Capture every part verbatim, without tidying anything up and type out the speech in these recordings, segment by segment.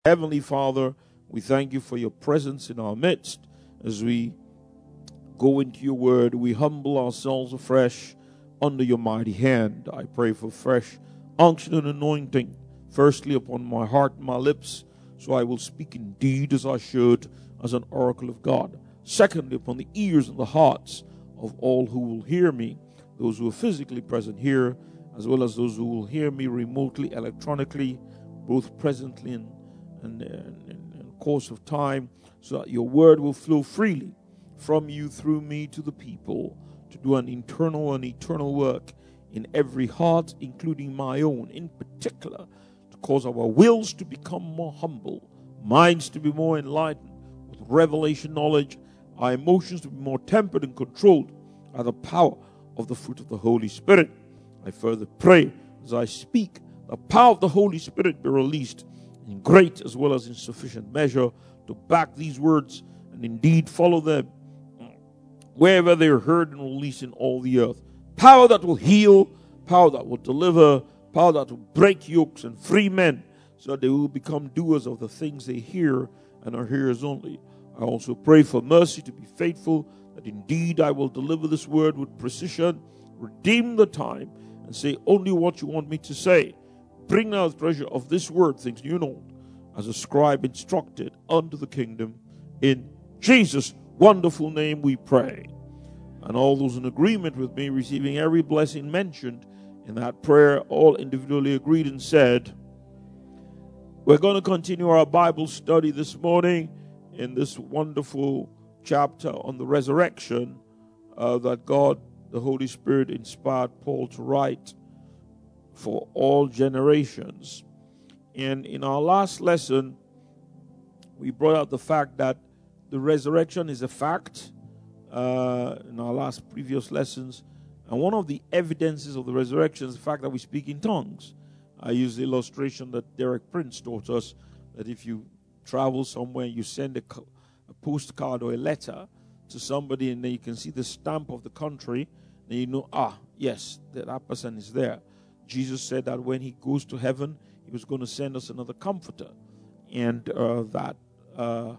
Heavenly Father, we thank you for your presence in our midst. As we go into your word, we humble ourselves afresh under your mighty hand. I pray for fresh unction and anointing, firstly upon my heart and my lips, so I will speak indeed as I should, as an oracle of God. Secondly, upon the ears and the hearts of all who will hear me, those who are physically present here, as well as those who will hear me remotely, electronically, both presently and and in the course of time, so that your word will flow freely from you through me to the people, to do an internal and eternal work in every heart, including my own, in particular, to cause our wills to become more humble, minds to be more enlightened with revelation knowledge, our emotions to be more tempered and controlled by the power of the fruit of the Holy Spirit. I further pray as I speak, the power of the Holy Spirit be released in great as well as in sufficient measure to back these words and indeed follow them wherever they are heard and released in all the earth. Power that will heal, power that will deliver, power that will break yokes and free men so that they will become doers of the things they hear and are hearers only. I also pray for mercy to be faithful, that indeed I will deliver this word with precision, redeem the time, and say only what you want me to say. Bring now the treasure of this word, things new and old, as a scribe instructed unto the kingdom. In Jesus' wonderful name we pray. And all those in agreement with me, receiving every blessing mentioned in that prayer, all individually agreed and said, we're going to continue our Bible study this morning in this wonderful chapter on the resurrection uh, that God, the Holy Spirit, inspired Paul to write for all generations. And in our last lesson, we brought out the fact that the resurrection is a fact uh, in our last previous lessons. And one of the evidences of the resurrection is the fact that we speak in tongues. I use the illustration that Derek Prince taught us, that if you travel somewhere, you send a, a postcard or a letter to somebody, and then you can see the stamp of the country, then you know, ah, yes, that, that person is there. Jesus said that when he goes to heaven, he was going to send us another comforter. And uh, that uh,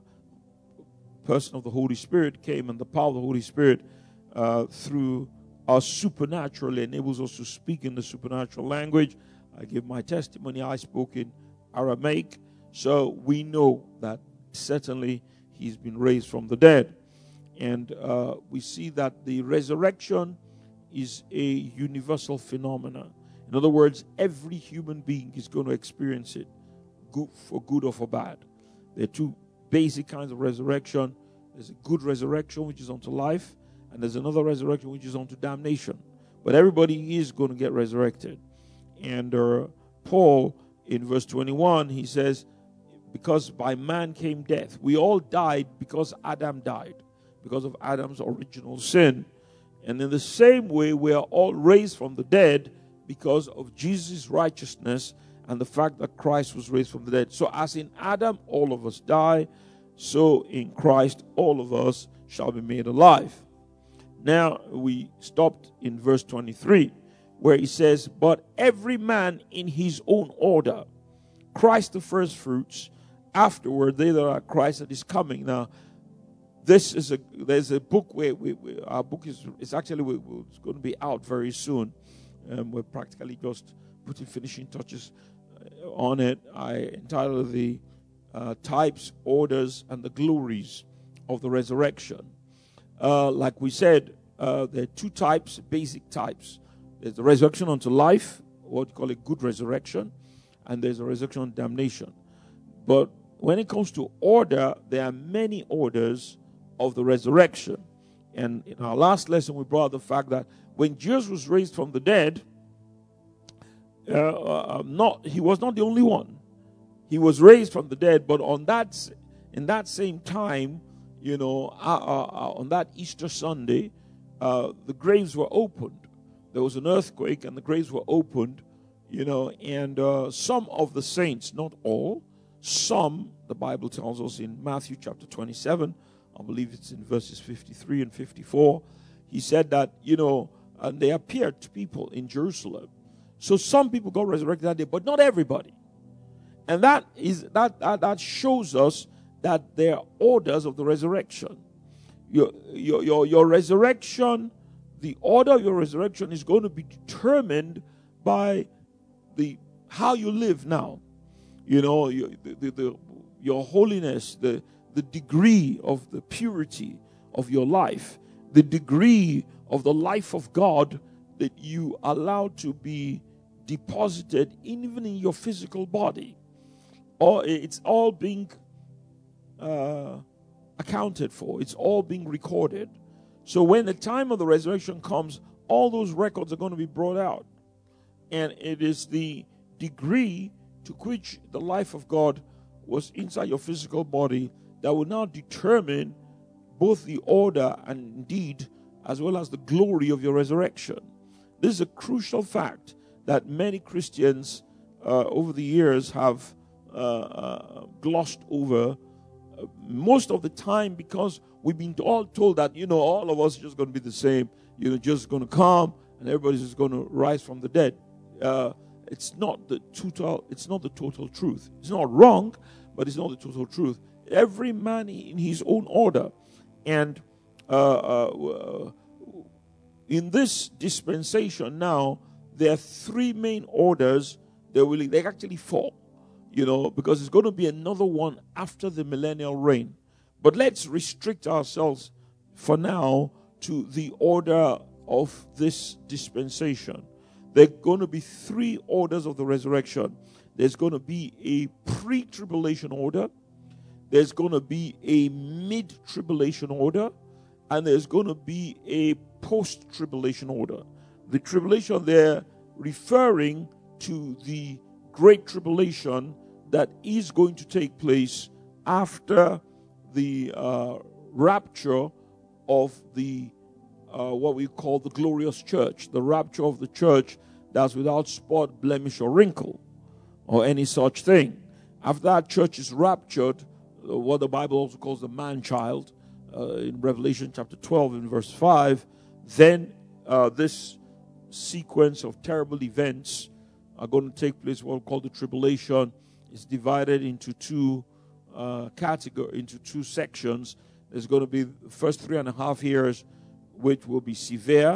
person of the Holy Spirit came, and the power of the Holy Spirit uh, through us supernaturally enables us to speak in the supernatural language. I give my testimony. I spoke in Aramaic. So we know that certainly he's been raised from the dead. And uh, we see that the resurrection is a universal phenomenon. In other words, every human being is going to experience it, good, for good or for bad. There are two basic kinds of resurrection. There's a good resurrection, which is unto life, and there's another resurrection, which is unto damnation. But everybody is going to get resurrected. And uh, Paul, in verse twenty-one, he says, because by man came death. We all died because Adam died, because of Adam's original sin. And in the same way, we are all raised from the dead because of Jesus' righteousness and the fact that Christ was raised from the dead. So as in Adam, all of us die, so in Christ, all of us shall be made alive. Now, we stopped in verse twenty-three, where he says, but every man in his own order, Christ the first fruits, afterward they that are Christ that is coming. Now, this is a, there's a book where we, we, our book is, it's actually, we, it's going to be out very soon. Um, we're practically just putting finishing touches uh, on it. I entitled the uh, Types, Orders, and the Glories of the Resurrection. Uh, like we said, uh, there are two types, basic types. There's the resurrection unto life, what you call a good resurrection, and there's a resurrection unto damnation. But when it comes to order, there are many orders of the resurrection. And in our last lesson, we brought up the fact that when Jesus was raised from the dead, uh, uh, not he was not the only one. He was raised from the dead, but on that in that same time, you know, uh, uh, uh, on that Easter Sunday, uh, the graves were opened. There was an earthquake, and the graves were opened, you know, and uh, some of the saints, not all, some, the Bible tells us in Matthew chapter twenty-seven, I believe it's in verses fifty-three and fifty-four, he said that, you know, and they appeared to people in Jerusalem. So some people got resurrected that day, but not everybody. And that is that, that that shows us that there are orders of the resurrection. Your, your, your, your resurrection, the order of your resurrection is going to be determined by the how you live now. You know, your, the, the, the, your holiness, the, the degree of the purity of your life, the degree of the life of God that you allow to be deposited even in your physical body. Or it's all being uh, accounted for. It's all being recorded. So when the time of the resurrection comes, all those records are going to be brought out. And it is the degree to which the life of God was inside your physical body that will now determine both the order and indeed as well as the glory of your resurrection. This is a crucial fact that many Christians uh, over the years have uh, uh, glossed over uh, most of the time, because we've been all told that, you know, all of us are just going to be the same. You know, just going to come and everybody's just going to rise from the dead. Uh, it's not the total. It's not the total truth. It's not wrong, but it's not the total truth. Every man in his own order, and uh, uh, in this dispensation now, there are three main orders. There will they actually four, you know, because it's going to be another one after the millennial reign. But let's restrict ourselves for now to the order of this dispensation. There are going to be three orders of the resurrection. There's going to be a pre-tribulation order, there's going to be a mid-tribulation order, and there's going to be a post-tribulation order. The tribulation there referring to the great tribulation that is going to take place after the uh, rapture of the uh, what we call the glorious church, the rapture of the church that's without spot, blemish, or wrinkle, or any such thing. After that church is raptured, uh, what the Bible also calls the man-child, uh, in Revelation chapter twelve in verse five, then uh, this sequence of terrible events are going to take place. What we call the tribulation is divided into two uh, categories, into two sections. There's going to be the first three and a half years, which will be severe.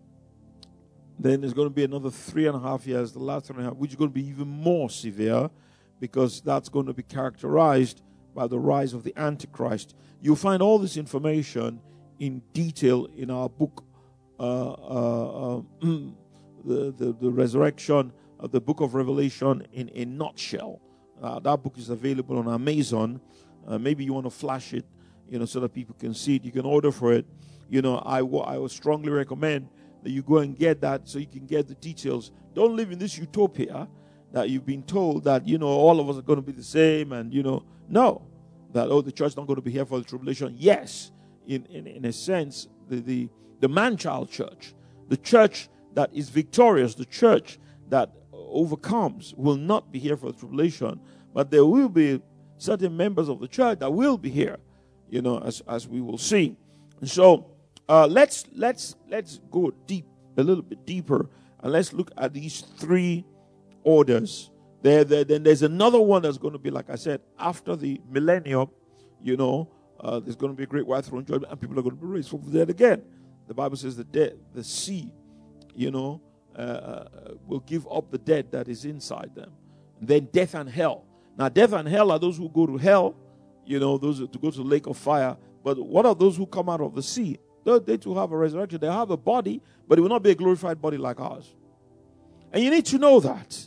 Then there's going to be another three and a half years, the last three and a half, which is going to be even more severe, because that's going to be characterized by the rise of the Antichrist. You'll find all this information in detail in our book, uh, uh, uh, the, the, the resurrection of the book of Revelation in a nutshell. Uh, that book is available on Amazon. Uh, maybe you want to flash it, you know, so that people can see it. You can order for it. You know, I, I would strongly recommend that you go and get that so you can get the details. Don't live in this utopia that you've been told that, you know, all of us are going to be the same, and, you know, no. That, oh, the church is not going to be here for the tribulation. Yes, in, in, in a sense, the, the, the man-child church, the church that is victorious, the church that overcomes, will not be here for the tribulation, but there will be certain members of the church that will be here, you know, as, as we will see. And so, Uh, let's let's let's go deep, a little bit deeper, and let's look at these three orders. There, there, then there's another one that's going to be, like I said, after the millennium. You know, uh, there's going to be a great white throne judgment, and people are going to be raised from the dead again. The Bible says the dead, the sea, you know, uh, will give up the dead that is inside them. And then death and hell. Now, death and hell are those who go to hell. You know, those who go to the lake of fire. But what are those who come out of the sea? They too have a resurrection. They have a body, but it will not be a glorified body like ours. And you need to know that.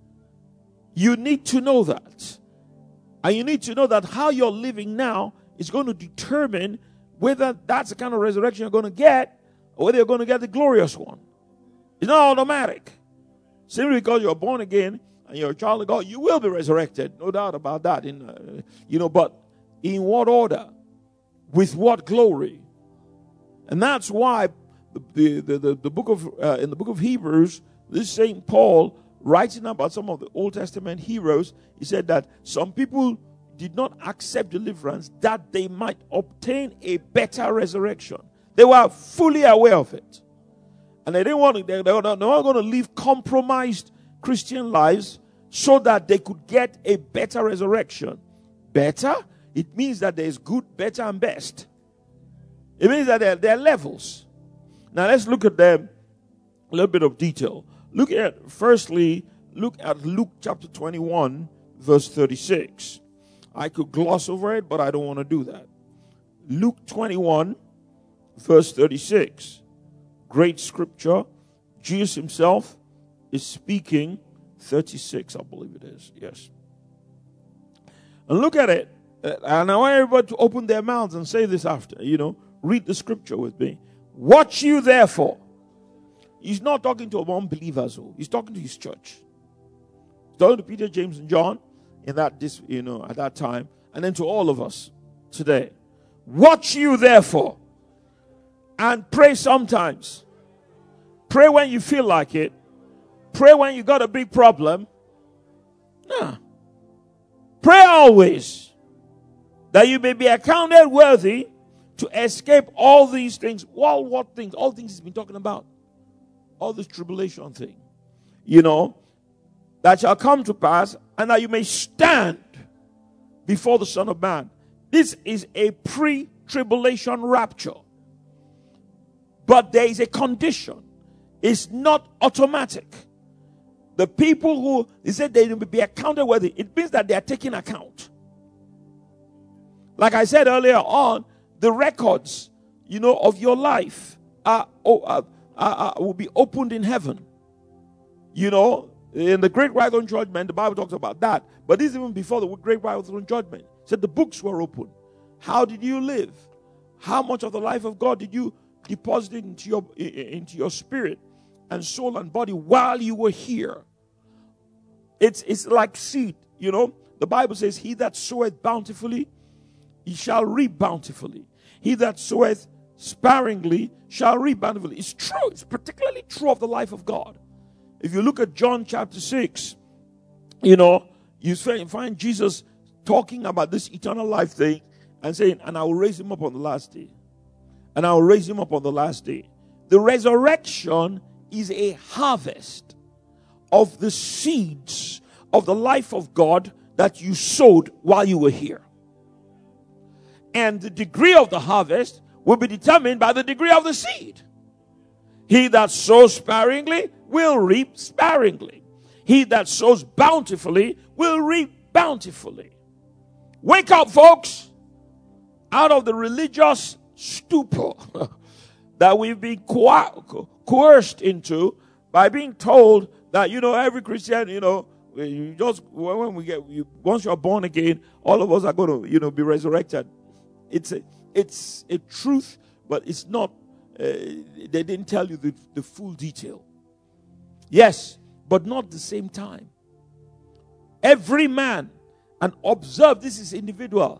You need to know that. And you need to know that how you're living now is going to determine whether that's the kind of resurrection you're going to get, or whether you're going to get the glorious one. It's not automatic. Simply because you're born again and you're a child of God, you will be resurrected. No doubt about that. In, uh, you know, but in what order? With what glory? And that's why the, the, the, the book of uh, in the book of Hebrews, this Saint Paul, writing about some of the Old Testament heroes, he said that some people did not accept deliverance that they might obtain a better resurrection. They were fully aware of it. And they didn't want to, they, they were not going to live compromised Christian lives so that they could get a better resurrection. Better? It means that there is good, better, and best. It means that there, there are levels. Now let's look at them a little bit of detail. Look at, firstly, look at Luke chapter twenty-one, verse thirty-six. I could gloss over it, but I don't want to do that. Luke twenty-one, verse thirty-six. Great scripture. Jesus himself is speaking. thirty-six, I believe it is. Yes. And look at it. And I want everybody to open their mouths and say this after. You know, read the scripture with me. Watch you therefore. He's not talking to unbelievers. He's talking to his church. He's talking to Peter, James, and John in that, this, you know, at that time, and then to all of us today. Watch you therefore, and pray sometimes. Pray when you feel like it. Pray when you got a big problem. Nah. Pray always, that you may be accounted worthy to escape all these things. Well, what things? All things he's been talking about. All this tribulation thing. You know, that shall come to pass, and that you may stand before the Son of Man. This is a pre-tribulation rapture. But there is a condition. It's not automatic. The people who, he said they will be accounted worthy, it means that they are taking account. Like I said earlier on, the records, you know, of your life are, are, are, are will be opened in heaven. You know, in the great white throne judgment, the Bible talks about that. But this is even before the great white throne judgment. It said the books were open. How did you live? How much of the life of God did you deposit into your into your spirit and soul and body while you were here? It's it's like seed, you know. The Bible says, "He that soweth bountifully, he shall reap bountifully. He that soweth sparingly shall reap bountifully." It's true. It's particularly true of the life of God. If you look at John chapter six, you know, you find Jesus talking about this eternal life thing and saying, "And I will raise him up on the last day. And I will raise him up on the last day." The resurrection is a harvest of the seeds of the life of God that you sowed while you were here. And the degree of the harvest will be determined by the degree of the seed. He that sows sparingly will reap sparingly. He that sows bountifully will reap bountifully. Wake up, folks, out of the religious stupor that we've been co- coerced into by being told that, you know, every Christian, you know, you just when we get you, once you're born again, all of us are going to, you know, be resurrected. It's a it's a truth, but it's not. Uh, they didn't tell you the, the full detail. Yes, but not the same time. Every man, and observe, this is individual.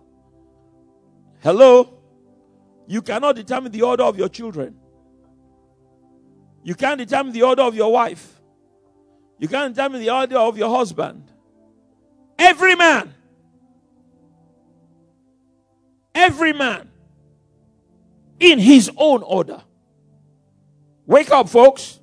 Hello, you cannot determine the order of your children. You can't determine the order of your wife. You can't determine the order of your husband. Every man. Every man. In his own order. Wake up, folks.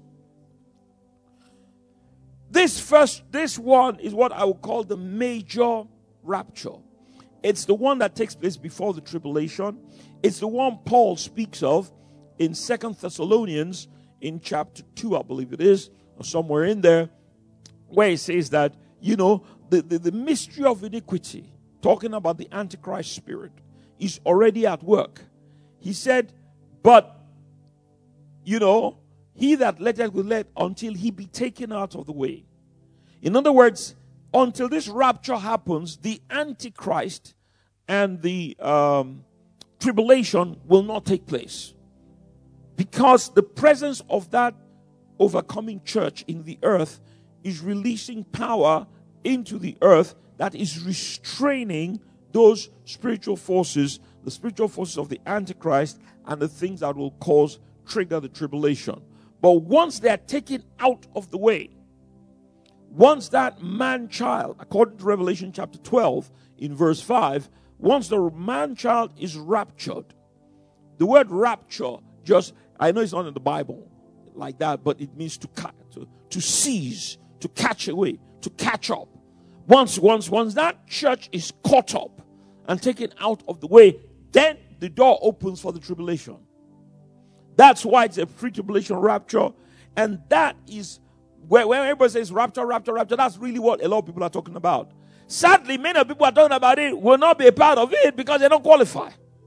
This first, this one is what I would call the major rapture. It's the one that takes place before the tribulation. It's the one Paul speaks of in Second Thessalonians in chapter two, I believe it is, or somewhere in there, where he says that, you know, the, the, the mystery of iniquity, talking about the Antichrist spirit, is already at work. He said, but, you know, he that letteth will let until he be taken out of the way. In other words, until this rapture happens, the Antichrist and the um, tribulation will not take place. Because the presence of that overcoming church in the earth is releasing power into the earth that is restraining those spiritual forces, the spiritual forces of the Antichrist and the things that will cause, trigger the tribulation. But once they are taken out of the way, once that man-child, according to Revelation chapter twelve, in verse five, once the man-child is raptured, the word rapture just, I know it's not in the Bible like that, but it means to, to, to seize, to catch away, to catch up, Once, once, once that church is caught up and taken out of the way, then the door opens for the tribulation. That's why it's a pre-tribulation rapture. And that is where, where everybody says rapture, rapture, rapture. That's really what a lot of people are talking about. Sadly, many of people are talking about it will not be a part of it because they don't qualify.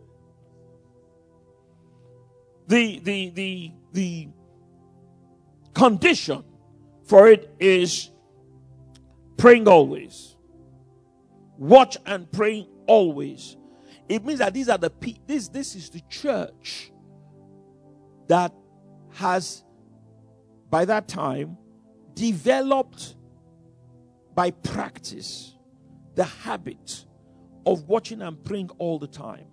The, the, the, the condition for it is praying always. Watch and pray always. It means that these are the this this is the church that has by that time developed by practice the habit of watching and praying all the time.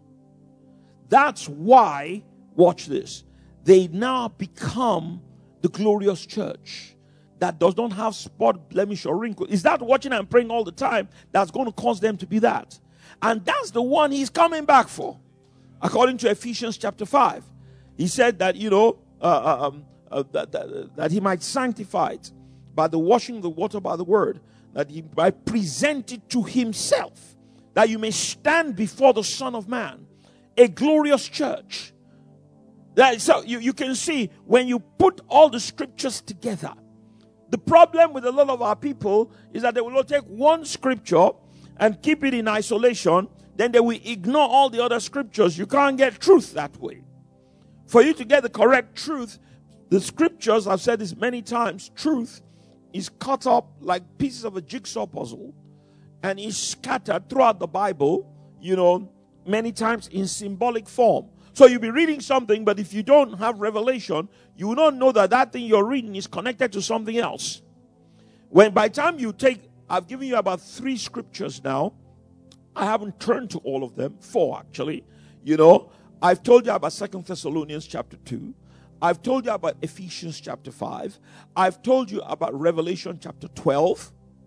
That's why, watch this, they now become the glorious church that does not have spot, blemish, or wrinkle. Is that watching and praying all the time that's going to cause them to be that? And that's the one he's coming back for. According to Ephesians chapter five. He said that, you know, uh, um, uh, that, that, that he might sanctify it by the washing of the water by the word, that he might present it to himself, that you may stand before the Son of Man, a glorious church. That, so you, you can see when you put all the scriptures together, the problem with a lot of our people is that they will take one scripture and keep it in isolation, then they will ignore all the other scriptures. You can't get truth that way. For you to get the correct truth, the scriptures, I've said this many times, truth is cut up like pieces of a jigsaw puzzle and is scattered throughout the Bible, you know, many times in symbolic form. So you'll be reading something, but if you don't have revelation, you will not know that that thing you're reading is connected to something else. When by the time you take, I've given you about three scriptures now. I haven't turned to all of them, four actually. You know, I've told you about Second Thessalonians chapter two. I've told you about Ephesians chapter five. I've told you about Revelation chapter twelve.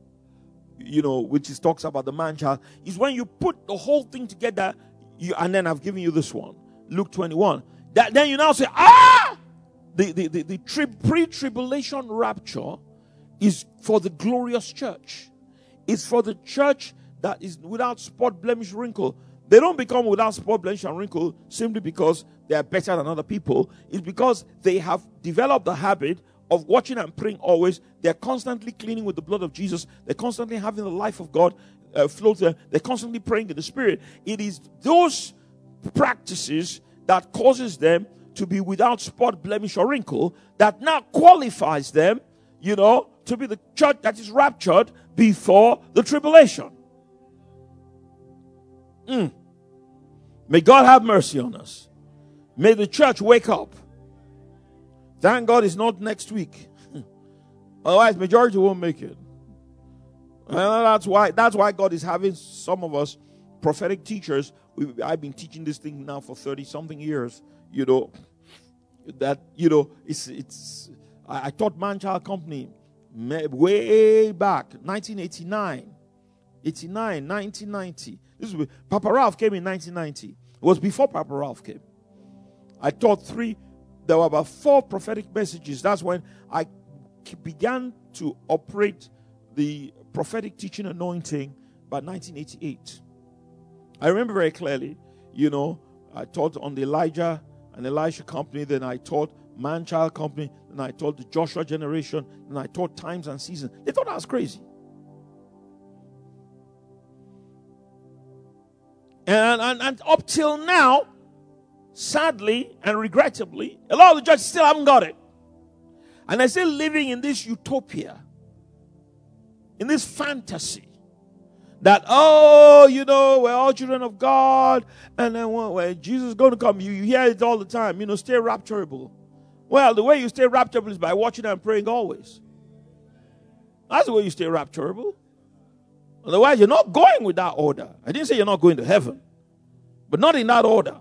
You know, which is talks about the man-child. Is when you put the whole thing together, you, and then I've given you this one, Luke twenty-one. That, then you now say, ah! The, the, the, the tri- pre-tribulation rapture is for the glorious church. It's for the church that is without spot, blemish, wrinkle. They don't become without spot, blemish, and wrinkle simply because they are better than other people. It's because they have developed the habit of watching and praying always. They're constantly cleaning with the blood of Jesus. They're constantly having the life of God uh, flow through them. They're constantly praying in the Spirit. It is those practices that causes them to be without spot, blemish, or wrinkle that now qualifies them, you know, to be the church that is raptured before the tribulation. Mm. May God have mercy on us. May the church wake up. Thank God it's not next week. Otherwise, majority won't make it. And that's why that's why God is having some of us prophetic teachers. We, I've been teaching this thing now for thirty something years. You know that you know it's it's. I, I taught Man-Child Company way back, nineteen eighty-nine, eighty-nine, nineteen ninety. This is Papa Ralph came in nineteen ninety. It was before Papa Ralph came. I taught three. There were about four prophetic messages. That's when I began to operate the prophetic teaching anointing by nineteen eighty-eight. I remember very clearly, you know, I taught on the Elijah and Elisha company, then I taught Man-Child Company, then I taught the Joshua generation, then I taught Times and Seasons. They thought I was crazy. And, and, and up till now, sadly and regrettably, a lot of the churches still haven't got it. And they're still living in this utopia, in this fantasy, that, oh, you know, we're all children of God, and then when, when Jesus is going to come, you, you hear it all the time, you know, stay rapturable. Well, the way you stay rapturable is by watching and praying always. That's the way you stay rapturable. Otherwise, you're not going with that order. I didn't say you're not going to heaven, but not in that order.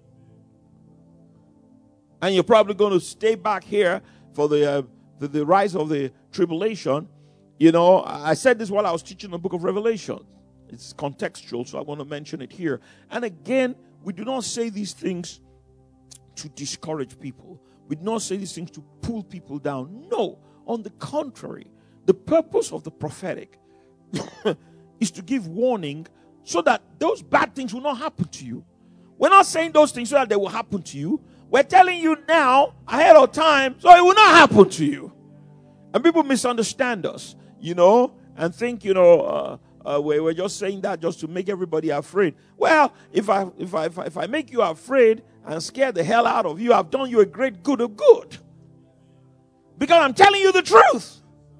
And you're probably going to stay back here for the, uh, the the rise of the tribulation. You know, I said this while I was teaching the book of Revelation. It's contextual, so I want to mention it here. And again, we do not say these things to discourage people. We do not say these things to pull people down. No, on the contrary, the purpose of the prophetic is to give warning so that those bad things will not happen to you. We're not saying those things so that they will happen to you. We're telling you now, ahead of time, so it will not happen to you. And people misunderstand us, you know, and think, you know, uh, uh, we're, we're just saying that just to make everybody afraid. Well, if I, if I, if I, if I make you afraid and scare the hell out of you, I've done you a great good of good. Because I'm telling you the truth.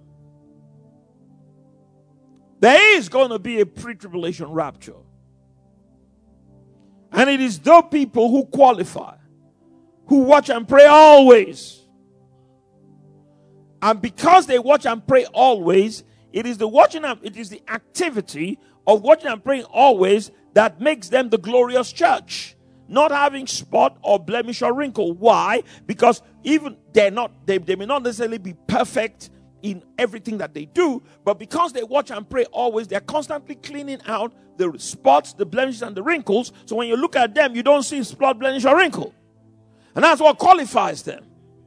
There is going to be a pre-tribulation rapture. And it is those people who qualify, who watch and pray always. And because they watch and pray always, it is the watching and it is the activity of watching and praying always that makes them the glorious church. Not having spot or blemish or wrinkle. Why? Because even they're not, they, they may not necessarily be perfect in everything that they do, but because they watch and pray always, they're constantly cleaning out the spots, the blemishes, and the wrinkles. So when you look at them, you don't see spot, blemish, or wrinkle. And that's what qualifies them.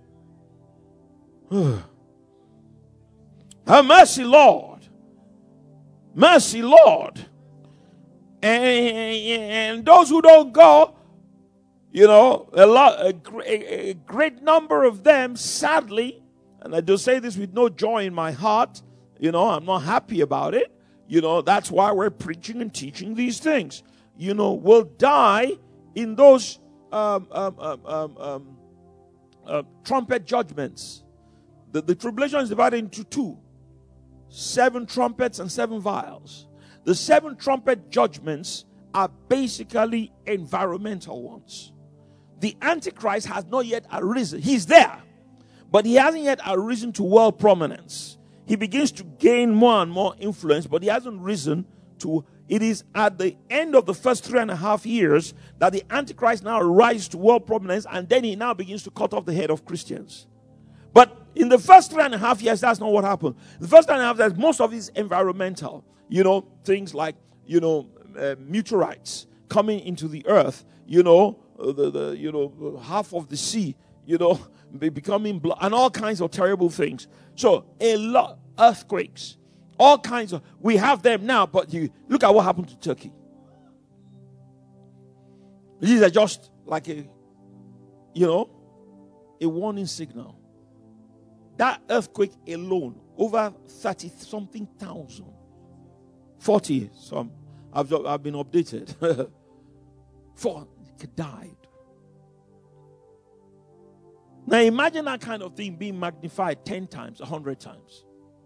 Have mercy, Lord. Mercy, Lord. And, and those who don't go, you know, a lot, a, a, a great number of them, sadly, and I do say this with no joy in my heart, you know, I'm not happy about it. You know, that's why we're preaching and teaching these things. You know, will die in those um, um, um, um, um, uh, trumpet judgments. The, the tribulation is divided into two. Seven trumpets and seven vials. The seven trumpet judgments are basically environmental ones. The Antichrist has not yet arisen. He's there, but he hasn't yet arisen to world prominence. He begins to gain more and more influence, but he hasn't risen to. It is at the end of the first three and a half years that the Antichrist now rises to world prominence, and then he now begins to cut off the head of Christians. But in the first three and a half years, that's not what happened. The first three and a half years, most of it is environmental. You know, things like, you know, uh, meteorites coming into the earth, you know, uh, the, the, you know, half of the sea, you know, becoming blood, and all kinds of terrible things. So, a lot, earthquakes, all kinds of, we have them now, but you look at what happened to Turkey. These are just like a, you know, a warning signal. That earthquake alone, over thirty something thousand, forty some, I've, I've been updated, four died. Now imagine that kind of thing being magnified ten times, a hundred times.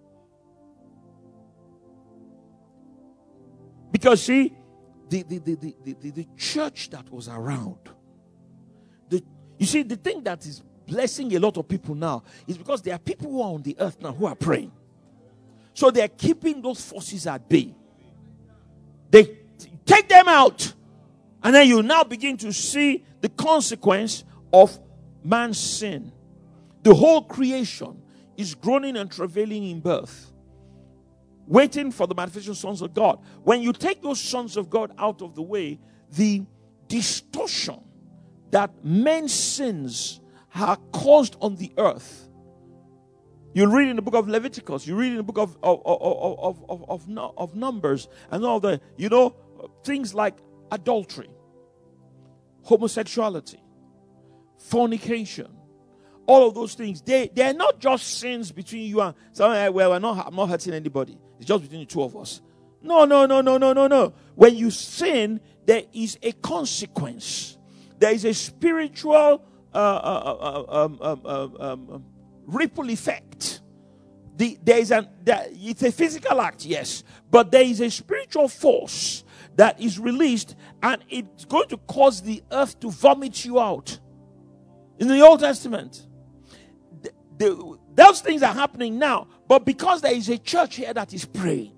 Because see, the, the, the, the, the, the church that was around, the, you see, the thing that is blessing a lot of people now is because there are people who are on the earth now who are praying. So they're keeping those forces at bay. They take them out, and then you now begin to see the consequence of man's sin. The whole creation is groaning and travailing in birth, waiting for the manifestation sons of God. When you take those sons of God out of the way, the distortion that men's sins are caused on the earth. You read in the book of Leviticus, you read in the book of of of of, of, of, of Numbers, and all the, you know, things like adultery, homosexuality, fornication, all of those things. They they are not just sins between you and someone. Well, I'm not I'm not hurting anybody. It's just between the two of us. No, no, no, no, no, no, no. When you sin, there is a consequence. There is a spiritual uh, uh, uh, um, um, um, um, ripple effect. The, there is an there, it's a physical act, yes, but there is a spiritual force that is released, and it's going to cause the earth to vomit you out. In the Old Testament, the, the, those things are happening now, but because there is a church here that is praying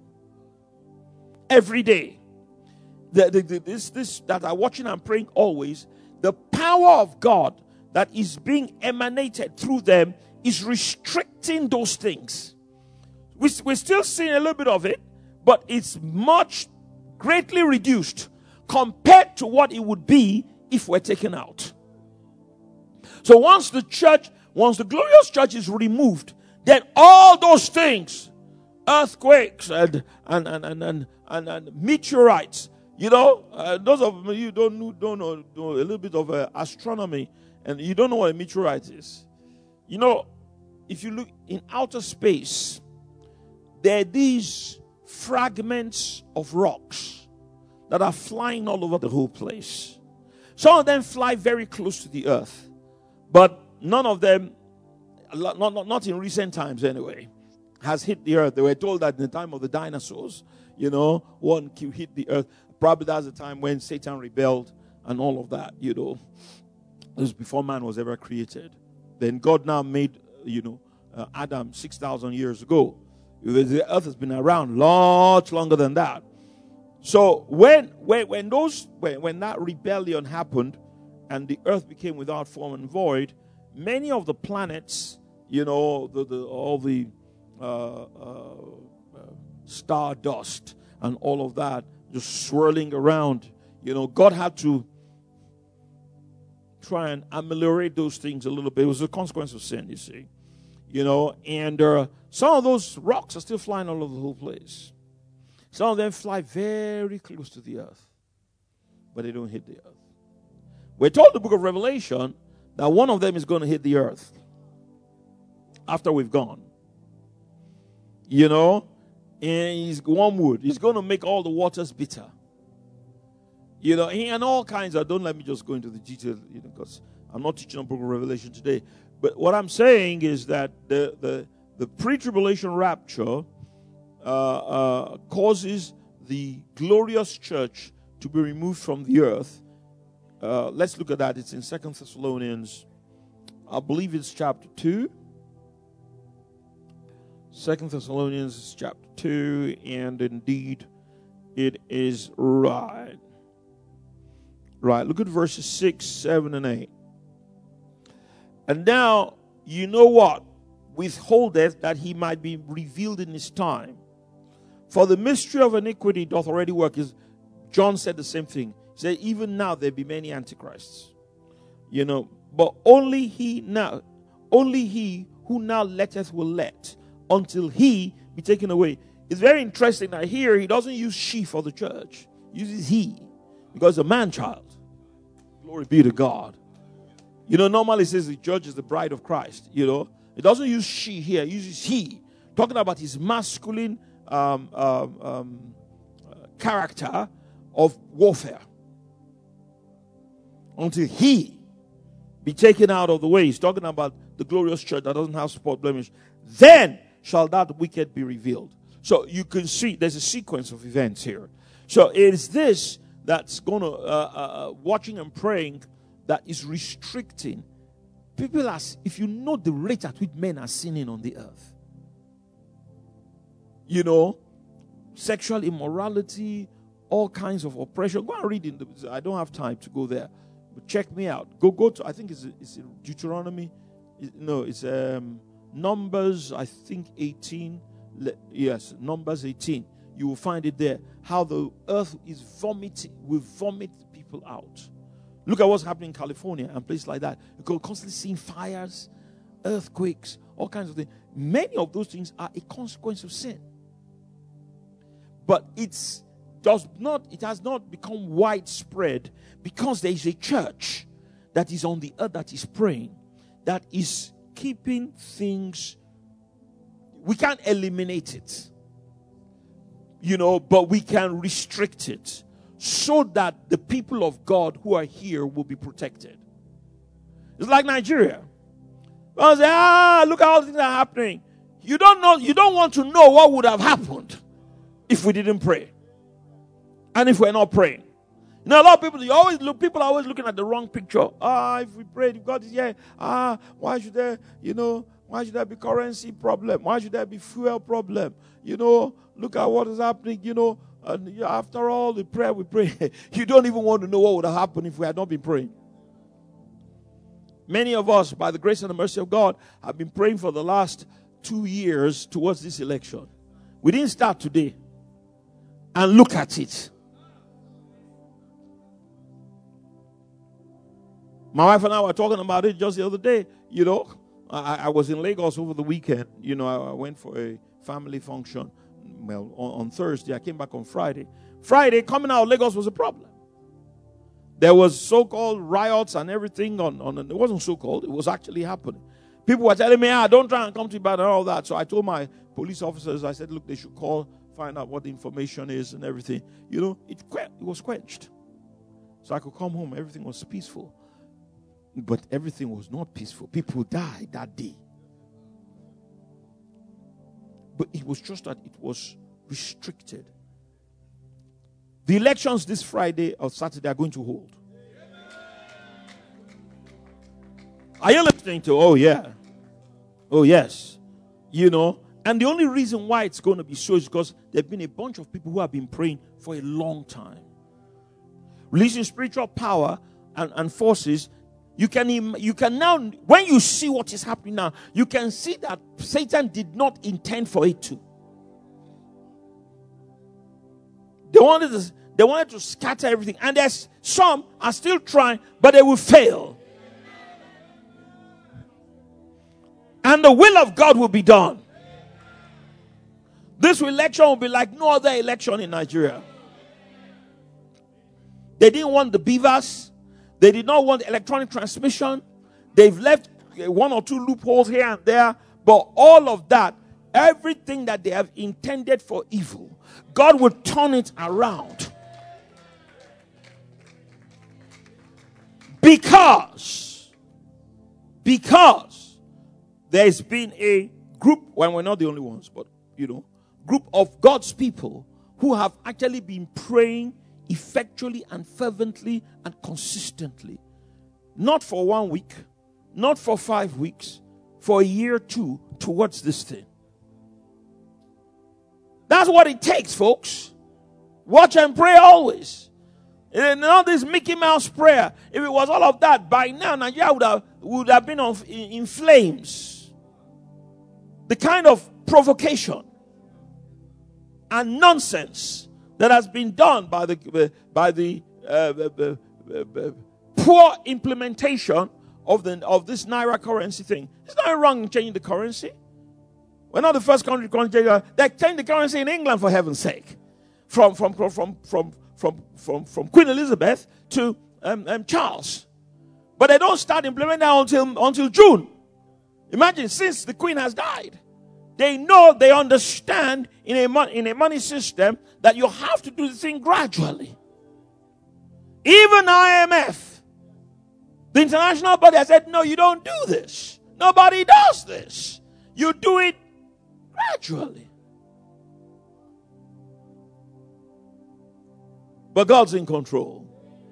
every day, the, the, the, this this that are watching and praying always, the power of God that is being emanated through them is restricting those things. We, we're still seeing a little bit of it, but it's much greatly reduced compared to what it would be if we're taken out. So once the church, once the glorious church is removed, then all those things earthquakes and and and and and, and, and meteorites. You know, uh, those of you don't know, don't know, know a little bit of uh, astronomy, and you don't know what a meteorite is. You know, if you look in outer space, there are these fragments of rocks that are flying all over the whole place. Some of them fly very close to the earth, but none of them, not, not, not in recent times anyway, has hit the earth. They were told that in the time of the dinosaurs, you know, one hit the earth. Probably that's the time when Satan rebelled and all of that, you know. It was before man was ever created. Then God now made, you know, uh, Adam six thousand years ago. The earth has been around much longer than that. So when when when those when, when that rebellion happened and the earth became without form and void, many of the planets, you know, the, the all the uh, uh, uh, star dust and all of that just swirling around, you know, God had to try and ameliorate those things a little bit. It was a consequence of sin, you see. You know, and uh, some of those rocks are still flying all over the whole place. Some of them fly very close to the earth, but they don't hit the earth. We're told in the book of Revelation that one of them is going to hit the earth after we've gone. You know, and he's wormwood. He's going to make all the waters bitter. You know, and all kinds of, don't let me just go into the details, you know, because I'm not teaching on book of Revelation today. But what I'm saying is that the the, the pre-tribulation rapture uh, uh, causes the glorious church to be removed from the earth. Uh, let's look at that. It's in Second Thessalonians. I believe it's chapter two. Second Thessalonians is chapter two, and indeed it is right. Right, look at verses six, seven, and eight. And now, you know what? Withholdeth that he might be revealed in his time. For the mystery of iniquity doth already work. Is John said the same thing. He said, even now there be many antichrists. You know, but only he now, only he who now letteth will let, until he be taken away. It's very interesting that here he doesn't use she for the church. He uses he, because a man-child. Glory be to God. You know, normally it says the church is the bride of Christ. You know, it doesn't use she here. It uses he, talking about his masculine um, um, um, uh, character of warfare. Until he be taken out of the way. He's talking about the glorious church that doesn't have spot blemish. Then shall that wicked be revealed. So you can see there's a sequence of events here. So it is this that's going to, uh, uh, watching and praying, that is restricting. People are, if you know the rate at which men are sinning on the earth, you know, sexual immorality, all kinds of oppression. Go and read in the, I don't have time to go there, but check me out. Go, go to, I think it's, it's Deuteronomy. It, no, it's um, Numbers, I think eighteen. Yes, Numbers eighteen. You will find it there. How the earth is vomiting, will vomit people out. Look at what's happening in California and places like that. You're constantly seeing fires, earthquakes, all kinds of things. Many of those things are a consequence of sin. But it's does not, it has not become widespread because there is a church that is on the earth that is praying, that is keeping things. We can't eliminate it, you know, but we can restrict it so that the people of God who are here will be protected. It's like Nigeria. I say, ah, look at all the things that are happening. You don't know, you don't want to know what would have happened if we didn't pray. And if we're not praying. You know, a lot of people, you always look, people are always looking at the wrong picture. Ah, if we prayed, if God is here, ah, why should there, you know, why should there be currency problem? Why should there be fuel problem? You know, look at what is happening, you know, and after all the prayer we pray, you don't even want to know what would have happened if we had not been praying. Many of us, by the grace and the mercy of God, have been praying for the last two years towards this election. We didn't start today. And look at it. My wife and I were talking about it just the other day, you know. I, I was in Lagos over the weekend. You know, I, I went for a family function. Well, on, on Thursday, I came back on Friday. Friday, coming out of Lagos was a problem. There was so-called riots and everything on, on it wasn't so-called, it was actually happening. People were telling me, ah, don't try and come to Ibadan and all that. So I told my police officers, I said, look, they should call, find out what the information is and everything. You know, it, it was quenched. So I could come home, everything was peaceful. But everything was not peaceful. People died that day. But it was just that it was restricted. The elections this Friday or Saturday are going to hold. Are you listening to? Oh, yeah. Oh, yes. You know, and the only reason why it's going to be so is because there have been a bunch of people who have been praying for a long time. Releasing spiritual power and, and forces. You can, you can now, when you see what is happening now, you can see that Satan did not intend for it to. They wanted to, they wanted to scatter everything. And there's some are still trying, but they will fail. And the will of God will be done. This election will be like no other election in Nigeria. They didn't want the beavers. They did not want electronic transmission. They've left one or two loopholes here and there. But all of that, everything that they have intended for evil, God will turn it around. Because, because there's been a group, well, we're not the only ones, but, you know, group of God's people who have actually been praying effectually and fervently and consistently. Not for one week, not for five weeks, for a year or two towards this thing. That's what it takes, folks. Watch and pray always. And not this Mickey Mouse prayer. If it was all of that, by now Nigeria would have, would have been on, in, in flames. The kind of provocation and nonsense that has been done by the by the uh, uh, uh, uh, poor implementation of the of this naira currency thing. There's nothing wrong in changing the currency. We're not the first country to change. They changed the currency in England, for heaven's sake, from from from from from from from, from Queen Elizabeth to um, um, Charles. But they don't start implementing that until until June. Imagine, since the Queen has died. They know, they understand in a, mon- in a money system that you have to do the thing gradually. Even I M F, the international body, has said, no, you don't do this. Nobody does this. You do it gradually. But God's in control.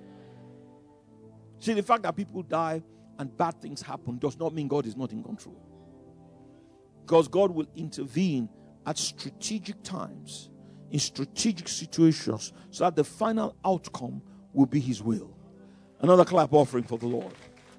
See, the fact that people die and bad things happen does not mean God is not in control. Because God will intervene at strategic times, in strategic situations, so that the final outcome will be His will. Another clap offering for the Lord.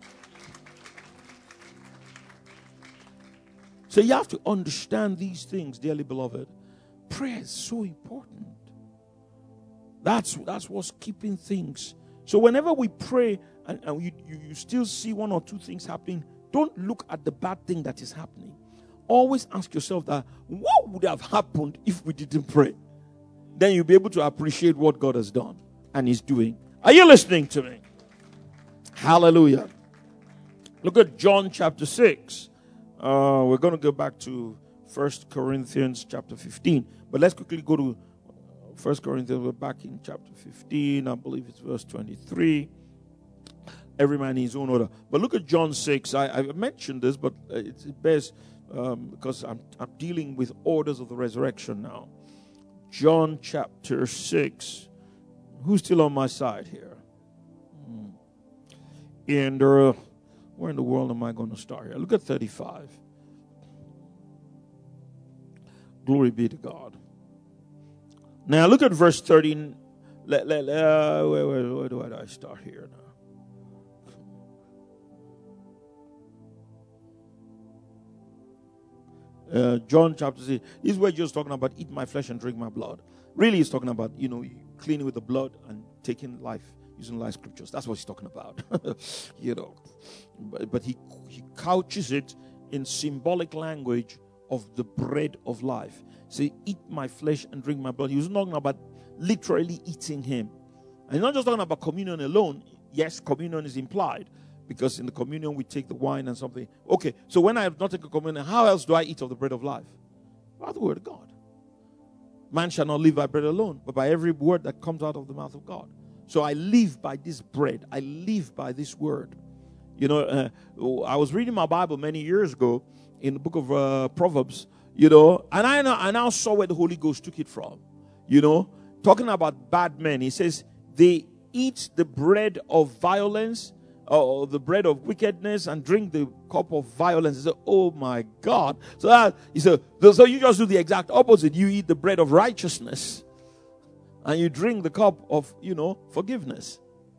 So you have to understand these things, dearly beloved. Prayer is so important. That's, that's what's keeping things. So whenever we pray and, and you, you, you still see one or two things happening, don't look at the bad thing that is happening. Always ask yourself that, what would have happened if we didn't pray? Then you'll be able to appreciate what God has done and is doing. Are you listening to me? Hallelujah. Look at John chapter six. Uh, we're going to go back to First Corinthians chapter fifteen. But let's quickly go to First Corinthians. We're back in chapter fifteen. I believe it's verse twenty-three. Every man in his own order. But look at John six. I, I mentioned this, but it's best um, because I'm, I'm dealing with orders of the resurrection now. John chapter six. Who's still on my side here? Hmm. And uh, where in the world am I going to start here? Look at thirty-five. Glory be to God. Now look at verse thirteen. Let, let, uh, where, where, where do I start here now? Uh, John chapter six. This is where Jesus talking about eat my flesh and drink my blood. Really, he's talking about, you know, cleaning with the blood and taking life, using life scriptures. That's what he's talking about. You know, but, but he he couches it in symbolic language of the bread of life. Say, eat my flesh and drink my blood. He was talking about literally eating him. And he's not just talking about communion alone. Yes, communion is implied, because in the communion we take the wine and something. Okay, so when I have not taken communion, how else do I eat of the bread of life? By the word of God. Man shall not live by bread alone, but by every word that comes out of the mouth of God. So I live by this bread. I live by this word. You know, uh, I was reading my Bible many years ago in the book of uh, Proverbs, you know, and I, I now saw where the Holy Ghost took it from. You know, talking about bad men. He says, they eat the bread of violence, or the bread of wickedness, and drink the cup of violence. He said, oh my God. So that, he said, so you just do the exact opposite. You eat the bread of righteousness, and you drink the cup of, you know, forgiveness.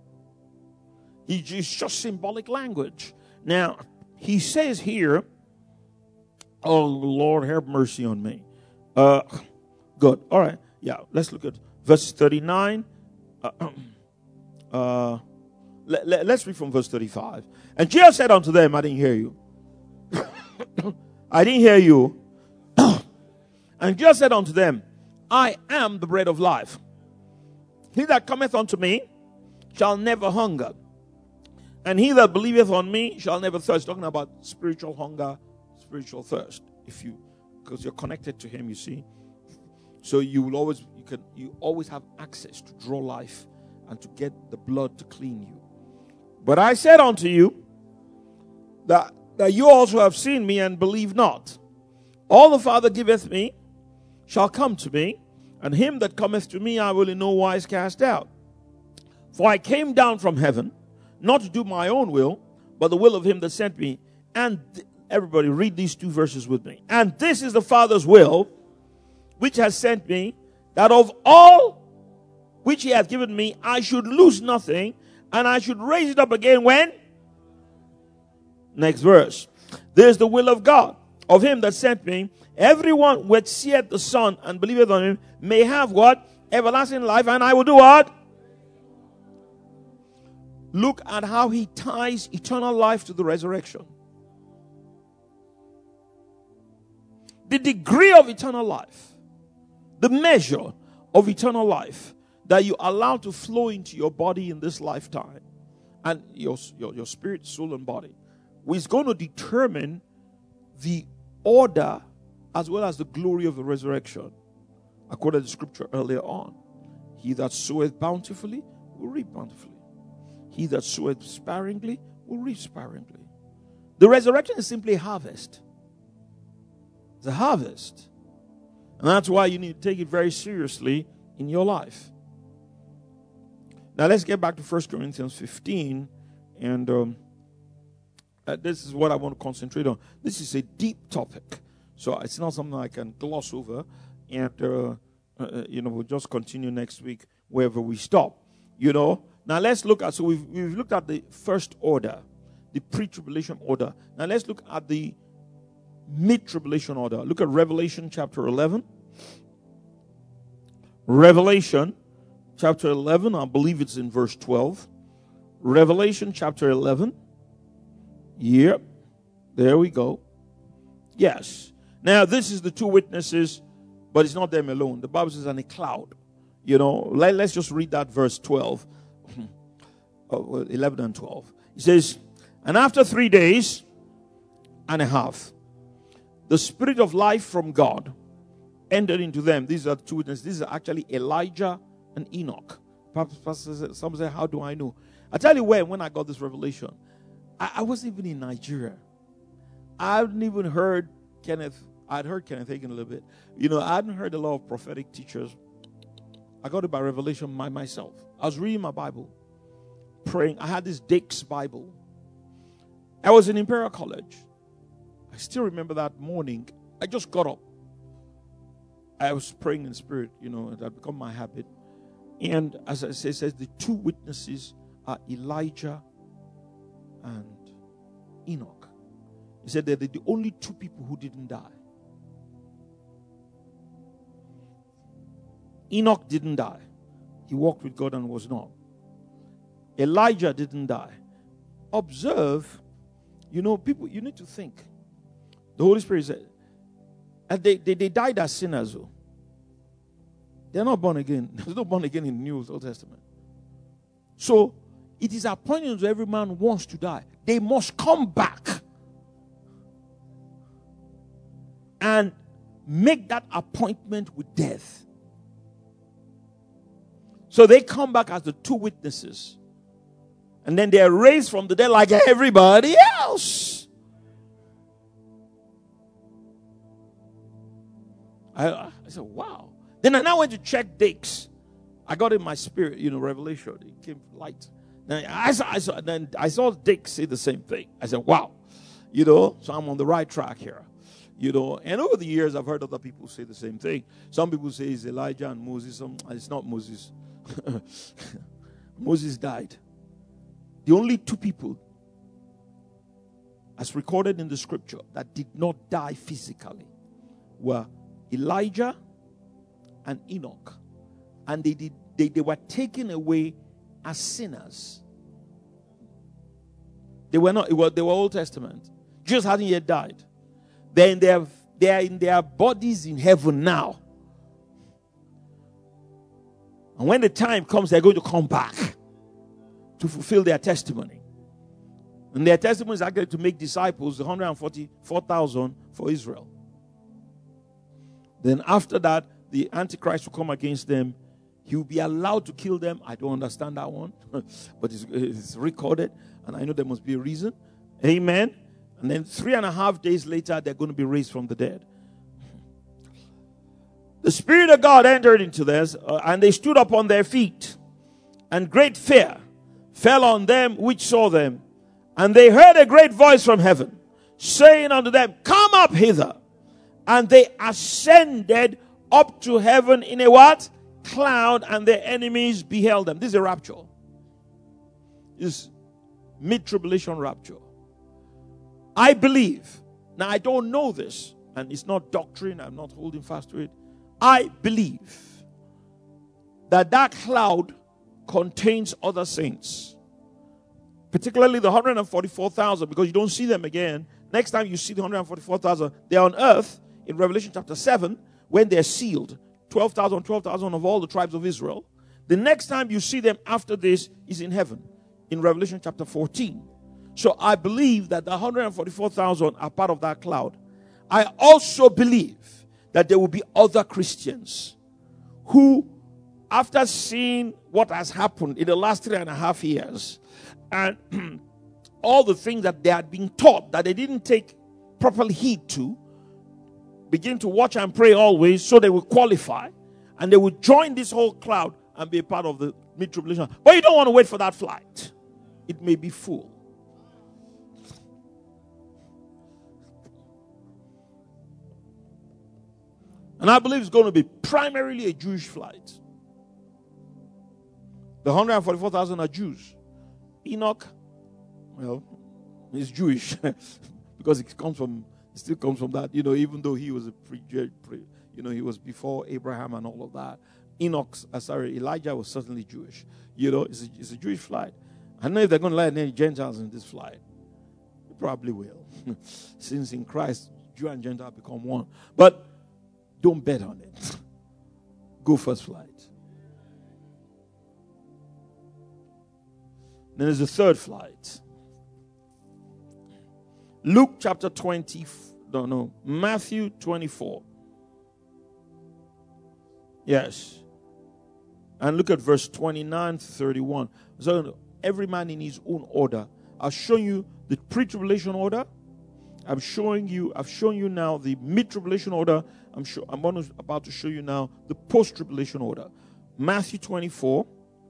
It's just symbolic language. Now, he says here, oh Lord, have mercy on me. Uh, good. All right. Yeah, let's look at verse thirty-nine. Uh, uh, let, let, let's read from verse thirty-five. And Jesus said unto them, I didn't hear you. I didn't hear you. And Jesus said unto them, I am the bread of life. He that cometh unto me shall never hunger. And he that believeth on me shall never thirst. Talking about spiritual hunger, spiritual thirst. If you, because you're connected to him, you see. So you will always, you can, you always have access to draw life and to get the blood to clean you. But I said unto you that, that you also have seen me and believe not. All the Father giveth me shall come to me, and him that cometh to me I will in no wise cast out. For I came down from heaven, not to do my own will, but the will of him that sent me. And th- everybody read these two verses with me. And this is the Father's will, which has sent me, that of all which he hath given me, I should lose nothing, and I should raise it up again when? Next verse. This is the will of God, of him that sent me. Everyone which seeth the Son and believeth on him may have what? Everlasting life, and I will do what? Look at how he ties eternal life to the resurrection. The degree of eternal life, the measure of eternal life that you allow to flow into your body in this lifetime, and your, your, your spirit, soul, and body, is going to determine the order as well as the glory of the resurrection. According to the scripture earlier on, he that soweth bountifully will reap bountifully. He that soweth sparingly will reap sparingly. The resurrection is simply a harvest. It's a harvest. And that's why you need to take it very seriously in your life. Now let's get back to First Corinthians fifteen. And um, uh, this is what I want to concentrate on. This is a deep topic. So it's not something I can gloss over. And, uh, uh, you know, we'll just continue next week wherever we stop. You know. Now let's look at, so we've, we've looked at the first order, the pre-tribulation order. Now let's look at the mid-tribulation order. Look at Revelation chapter eleven. Revelation chapter eleven, I believe it's in verse twelve. Revelation chapter eleven. Yep. There we go. Yes. Now this is the two witnesses, but it's not them alone. The Bible says, and a cloud. You know, let, let's just read that verse twelve. Oh, eleven and twelve. It says, and after three days and a half, the Spirit of life from God entered into them. These are the two witnesses. These are actually Elijah and Enoch. Some say, how do I know? I tell you when, when I got this revelation, I, I wasn't even in Nigeria. I hadn't even heard Kenneth. I'd heard Kenneth Hagin a little bit. You know, I hadn't heard a lot of prophetic teachers. I got it by revelation by myself. I was reading my Bible, praying. I had this Dake's Bible. I was in Imperial College. I still remember that morning. I just got up. I was praying in spirit, you know, it had become my habit. And as I say, it says the two witnesses are Elijah and Enoch. He said that they're the only two people who didn't die. Enoch didn't die. He walked with God and was not. Elijah didn't die. Observe, you know, people, you need to think. The Holy Spirit said, and they, they, they died as sinners, though. They're not born again. There's no born again in the New Old Testament. So, it is appointed to every man who wants to die. They must come back and make that appointment with death. So they come back as the two witnesses. And then they are raised from the dead like everybody else. I, I said, wow. Then I now went to check dates. I got in my spirit, you know, revelation. It came light. Then I saw, I saw, then I saw Dick say the same thing. I said, wow. You know, so I'm on the right track here. You know, and over the years, I've heard other people say the same thing. Some people say it's Elijah and Moses. Some, it's not Moses. Moses died. The only two people, as recorded in the scripture, that did not die physically were Elijah and Enoch. And they did they, they were taken away as sinners. They were not, it was, they were Old Testament. Jesus hadn't yet died. They're in their, they're in their bodies in heaven now. And when the time comes, they're going to come back to fulfill their testimony. And their testimony is actually to make disciples, one hundred forty-four thousand for Israel. Then after that, the Antichrist will come against them. He will be allowed to kill them. I don't understand that one. But it's, it's recorded. And I know there must be a reason. Amen. And then three and a half days later, they're going to be raised from the dead. The Spirit of God entered into this, uh, and they stood up on their feet. And great fear fell on them which saw them. And they heard a great voice from heaven, saying unto them, come up hither. And they ascended up to heaven in a what? Cloud, and their enemies beheld them. This is a rapture. This is mid-tribulation rapture. I believe, now I don't know this, and it's not doctrine, I'm not holding fast to it. I believe that that cloud contains other saints, particularly the one hundred forty-four thousand, because you don't see them again. Next time you see the one hundred forty-four thousand, they're on earth in Revelation chapter seven when they're sealed. twelve thousand, twelve thousand of all the tribes of Israel. The next time you see them after this is in heaven in Revelation chapter fourteen. So I believe that the one hundred forty-four thousand are part of that cloud. I also believe that there will be other Christians who, after seeing what has happened in the last three and a half years, and all the things that they had been taught that they didn't take proper heed to, begin to watch and pray always so they will qualify, and they will join this whole cloud and be a part of the mid-tribulation. But you don't want to wait for that flight. It may be full. And I believe it's going to be primarily a Jewish flight. The one hundred forty-four thousand are Jews. Enoch, well, he's Jewish because it comes from, it still comes from that. You know, even though he was a pre, pre you know, he was before Abraham and all of that. Enoch, uh, sorry, Elijah was certainly Jewish. You know, it's a, it's a Jewish flight. I don't know if they're going to let any Gentiles in this flight. They probably will, since in Christ Jew and Gentile become one. But don't bet on it. Go first flight. Then there's a third flight. Luke chapter twenty. No, no. Matthew twenty-four. Yes. And look at verse twenty-nine to thirty-one. So every man in his own order. I'll show you the pre-tribulation order. I'm showing you, I've shown you now the mid-tribulation order. I'm sure I'm about to show you now the post-tribulation order. Matthew twenty-four.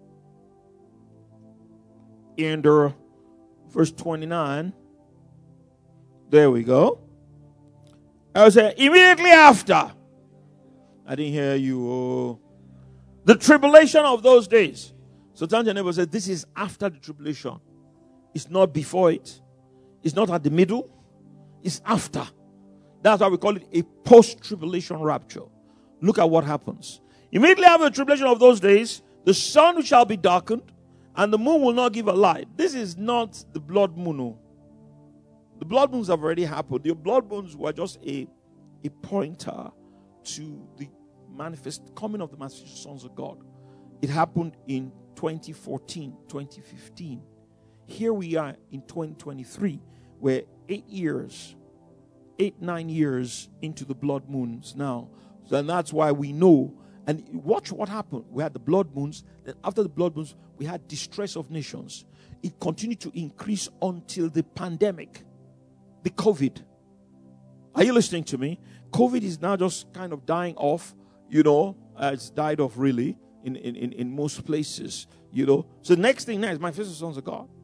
In the verse twenty-nine. There we go. I was saying immediately after. I didn't hear you. Oh. The tribulation of those days. So tell your neighbor, said, this is after the tribulation. It's not before it. It's not at the middle. It's after. That's why we call it a post-tribulation rapture. Look at what happens. Immediately after the tribulation of those days, the sun shall be darkened, and the moon will not give a light. This is not the blood moon. The blood moons have already happened. The blood moons were just a, a pointer to the manifest coming of the manifested sons of God. It happened in twenty fourteen, twenty fifteen. Here we are in twenty twenty-three, where eight years, eight, nine years into the blood moons now. So and that's why we know. And watch what happened. We had the blood moons. Then after the blood moons, we had distress of nations. It continued to increase until the pandemic, the COVID. Are you listening to me? COVID is now just kind of dying off, you know. Uh, it's died off really in, in, in, in most places, you know. So the next thing now is manifested sons of God.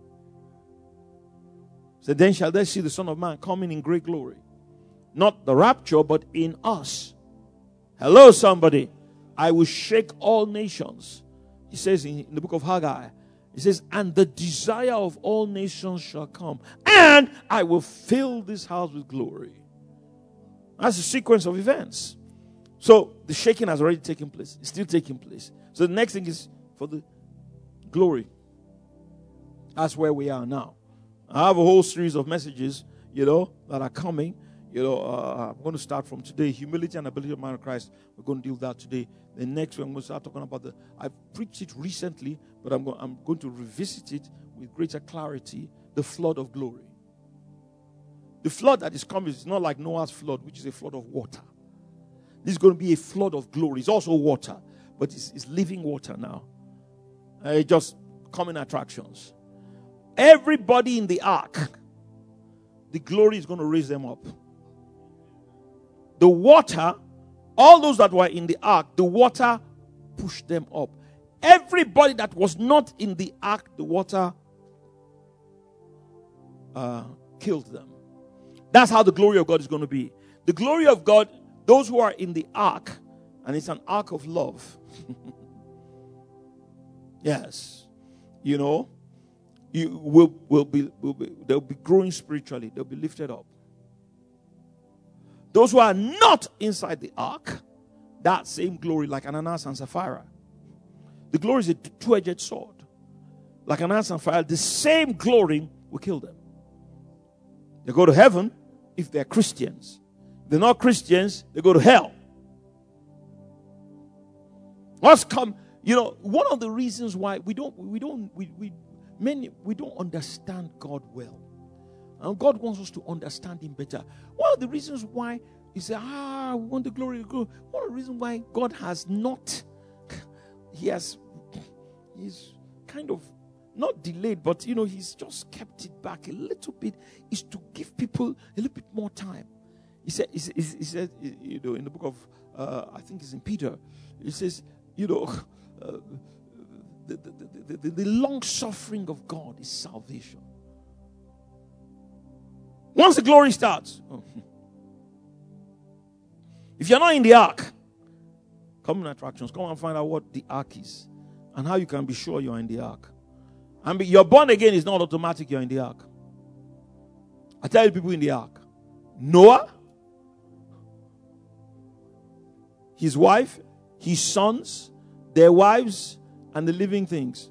So then shall they see the Son of Man coming in great glory. Not the rapture, but in us. Hello, somebody. I will shake all nations. He says in, in the book of Haggai, he says, and the desire of all nations shall come, and I will fill this house with glory. That's a sequence of events. So the shaking has already taken place. It's still taking place. So the next thing is for the glory. That's where we are now. I have a whole series of messages, you know, that are coming. You know, uh, I'm going to start from today. Humility and ability of man of Christ. We're going to deal with that today. The next one, I'm going to start talking about the... I've preached it recently, but I'm going, I'm going to revisit it with greater clarity. The flood of glory. The flood that is coming is not like Noah's flood, which is a flood of water. This is going to be a flood of glory. It's also water, but it's, it's living water now. Uh, it's just common attractions. Everybody in the ark, the glory is going to raise them up. The water, all those that were in the ark, the water pushed them up. Everybody that was not in the ark, the water uh, killed them. That's how the glory of God is going to be. The glory of God, those who are in the ark, and it's an ark of love. Yes. You know, you will, will, be, will be, they'll be growing spiritually. They'll be lifted up. Those who are not inside the ark, that same glory, like Ananias and Sapphira. The glory is a two-edged sword. Like Ananias and Sapphira, the same glory will kill them. They go to heaven if they're Christians. If they're not Christians, they go to hell. What's come? You know, one of the reasons why we don't, we don't, we, we, many, we don't understand God well. And God wants us to understand Him better. One of the reasons why you say, ah, we want the glory to go. One of the reasons why God has not, He has, He's kind of not delayed, but you know, He's just kept it back a little bit, is to give people a little bit more time. He said, he said, he said you know, in the book of, uh, I think it's in Peter, He says, you know, uh, the, the, the, the, the long suffering of God is salvation. Once the glory starts, oh. If you're not in the ark, common attractions, come and find out what the ark is and how you can be sure you're in the ark. And be, you're born again is not automatic you're in the ark. I tell you people in the ark. Noah, his wife, his sons, their wives, and the living things.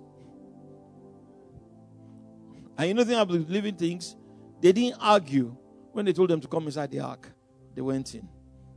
And you know the thing about the living things? They didn't argue when they told them to come inside the ark. They went in.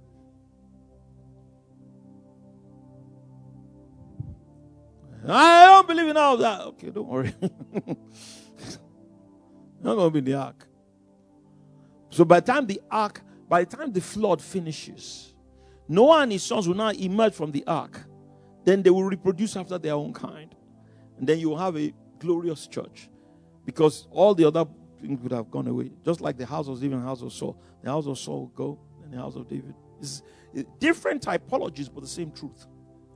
I don't believe in all of that. Okay, don't worry. You're not going to be in the ark. So by the time the ark, by the time the flood finishes, Noah and his sons will now emerge from the ark. Then they will reproduce after their own kind. And then you will have a glorious church. Because all the other things would have gone away. Just like the house of David and the house of Saul. The house of Saul will go, and the house of David. It's different typologies, but the same truth.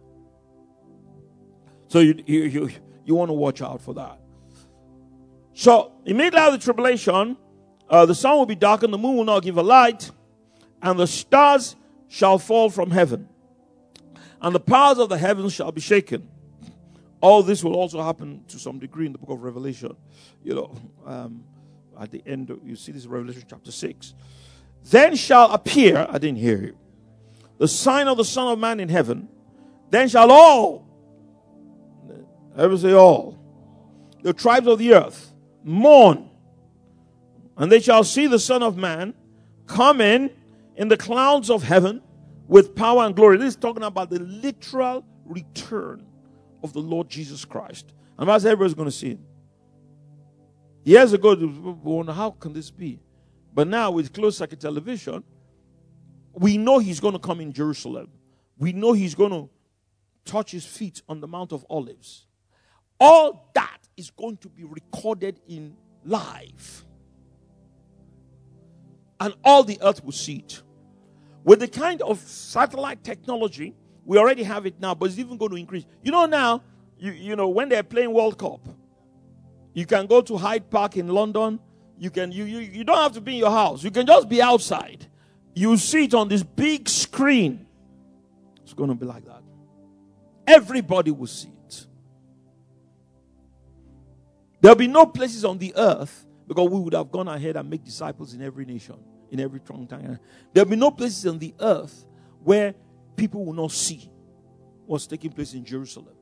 So you, you, you, you want to watch out for that. So, immediately after the tribulation, uh, the sun will be darkened, the moon will not give a light, and the stars shall fall from heaven, and the powers of the heavens shall be shaken. All this will also happen to some degree in the book of Revelation. You know, um, at the end, of, you see this in Revelation chapter six. Then shall appear, I didn't hear you, the sign of the Son of Man in heaven. Then shall all, ever say all, the tribes of the earth mourn And they shall see the Son of Man coming in the clouds of heaven with power and glory. This is talking about the literal return of the Lord Jesus Christ. And that's everybody's going to see him. Years ago, we wonder, how can this be? But now with closed circuit television, we know he's going to come in Jerusalem. We know he's going to touch his feet on the Mount of Olives. All that is going to be recorded in live. And all the earth will see it. With the kind of satellite technology, we already have it now, but it's even going to increase. You know now, you, you know, when they're playing World Cup, you can go to Hyde Park in London. You can you, you you don't have to be in your house. You can just be outside. You see it on this big screen. It's going to be like that. Everybody will see it. There'll be no places on the earth, because we would have gone ahead and make disciples in every nation, in every tongue. There'll be no places on the earth where people will not see what's taking place in Jerusalem.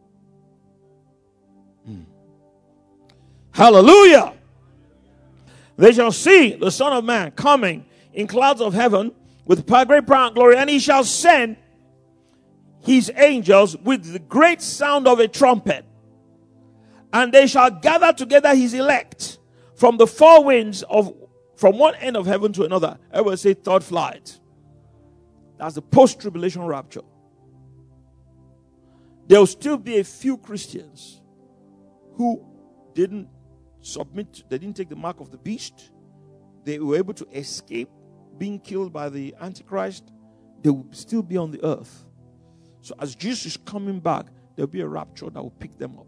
Hmm. Hallelujah! They shall see the Son of Man coming in clouds of heaven with great power and glory, and he shall send his angels with the great sound of a trumpet, and they shall gather together his elect from the four winds of from one end of heaven to another. Everybody say third flight. That's the post-tribulation rapture. There will still be a few Christians who didn't submit, they didn't take the mark of the beast. They were able to escape being killed by the Antichrist. They will still be on the earth. So as Jesus is coming back, there will be a rapture that will pick them up.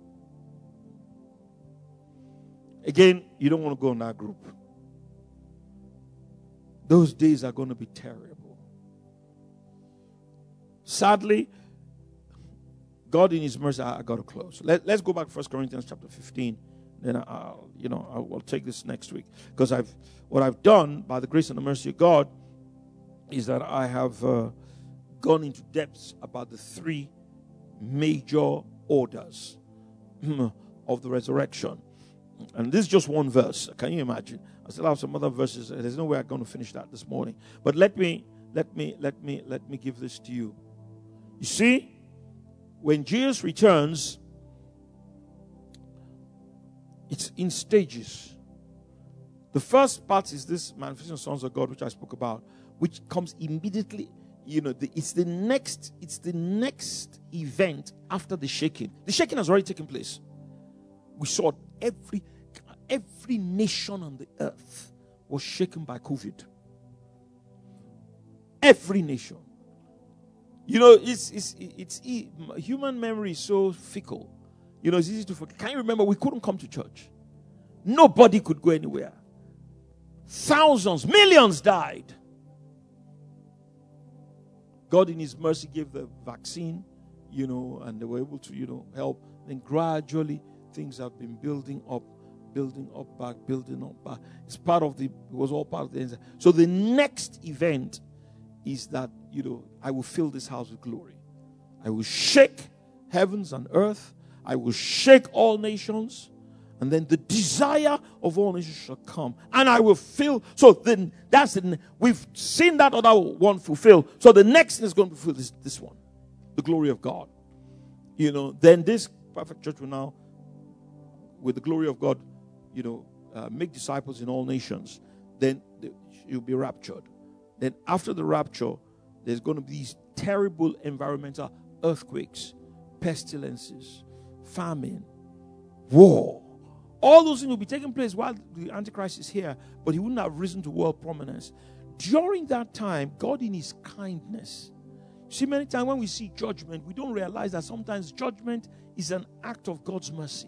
Again, you don't want to go in that group. Those days are going to be terrible. Sadly, God in his mercy, I, I got to close. Let, let's go back to First Corinthians chapter fifteen. Then I'll, you know, I'll, I'll take this next week. Because I've, what I've done by the grace and the mercy of God is that I have uh, gone into depths about the three major orders of the resurrection. And this is just one verse. Can you imagine? I still have some other verses. There's no way I'm going to finish that this morning. But let me, let me, let me, let me give this to you. You see, when Jesus returns, it's in stages. The first part is this manifestation of sons of God, which I spoke about, which comes immediately. You know, the, it's the next. It's the next event after the shaking. The shaking has already taken place. We saw every every nation on the earth was shaken by COVID. Every nation. You know, it's it's it's, it's human memory is so fickle. You know, it's easy to forget. Can you remember we couldn't come to church? Nobody could go anywhere. Thousands, millions died. God in his mercy gave the vaccine, you know, and they were able to, you know, help. Then gradually things have been building up, building up back, building up back. It's part of the, it was all part of the, so the next event is that, you know, I will fill this house with glory. I will shake heavens and earth. I will shake all nations, and then the desire of all nations shall come, and I will fill. So then that's the, we've seen that other one fulfilled. So the next thing is going to fulfill this, this one, the glory of God. You know, then this perfect church will now, with the glory of God, you know, uh, make disciples in all nations. Then you'll be raptured. Then after the rapture, there's going to be these terrible environmental earthquakes, pestilences, famine, war. All those things will be taking place while the Antichrist is here, but he wouldn't have risen to world prominence. During that time, God in his kindness. See, many times when we see judgment, we don't realize that sometimes judgment is an act of God's mercy.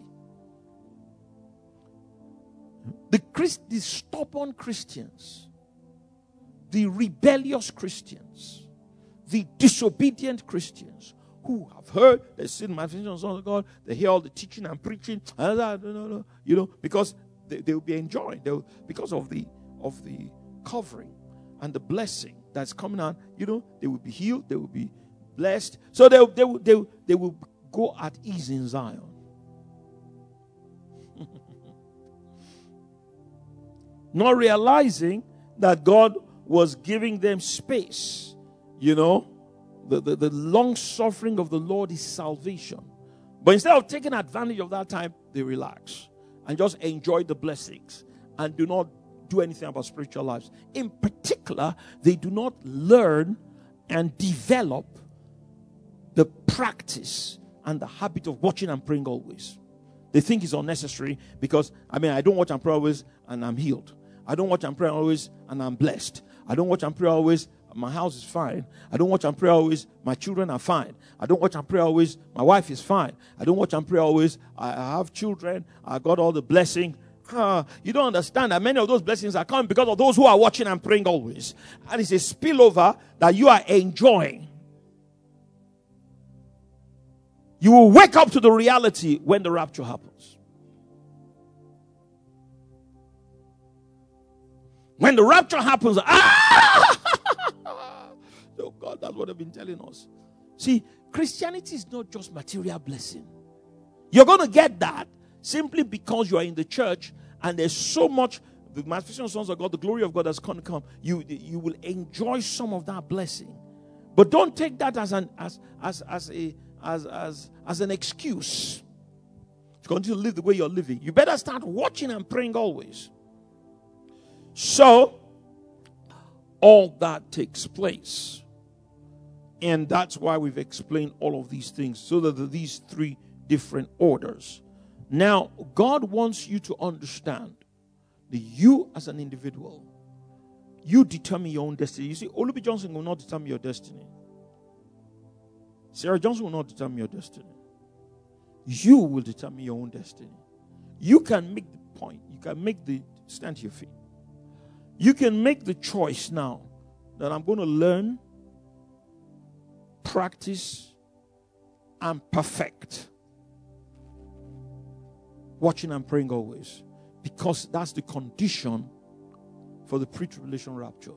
The, Christ, the stubborn Christians, the rebellious Christians, the disobedient Christians, who have heard, they've seen the manifestation of the Son of God, they hear all the teaching and preaching, and no, no, no, you know, because they, they will be enjoying, they will, because of the of the covering and the blessing that's coming on, you know, they will be healed, they will be blessed, so they they will, they will, they will go at ease in Zion. not realizing that God was giving them space. You know, the, the, the long suffering of the Lord is salvation. But instead of taking advantage of that time, they relax and just enjoy the blessings and do not do anything about spiritual lives. In particular, they do not learn and develop the practice and the habit of watching and praying always. They think it's unnecessary because, I mean, I don't watch and pray always and I'm healed. I don't watch and pray always and I'm blessed. I don't watch and pray always, my house is fine. I don't watch and pray always, my children are fine. I don't watch and pray always, my wife is fine. I don't watch and pray always, I have children, I got all the blessing. Uh, you don't understand that many of those blessings are coming because of those who are watching and praying always. And it's a spillover that you are enjoying. You will wake up to the reality when the rapture happens. When the rapture happens, ah! Oh God, that's what they've been telling us. See, Christianity is not just material blessing. You're going to get that simply because you are in the church and there's so much, the manifestation of sons of God, the glory of God that's going to come. You, you will enjoy some of that blessing. But don't take that as an as as as a as as as an excuse to continue to live the way you're living. You better start watching and praying always. So all that takes place. And that's why we've explained all of these things, so that these three different orders. Now, God wants you to understand that you as an individual, you determine your own destiny. You see, Olubi Johnson will not determine your destiny. Sarah Johnson will not determine your destiny. You will determine your own destiny. You can make the point. You can make the stand to your feet. You can make the choice now that I'm going to learn, practice, and perfect watching and praying always, because that's the condition for the pre-tribulation rapture.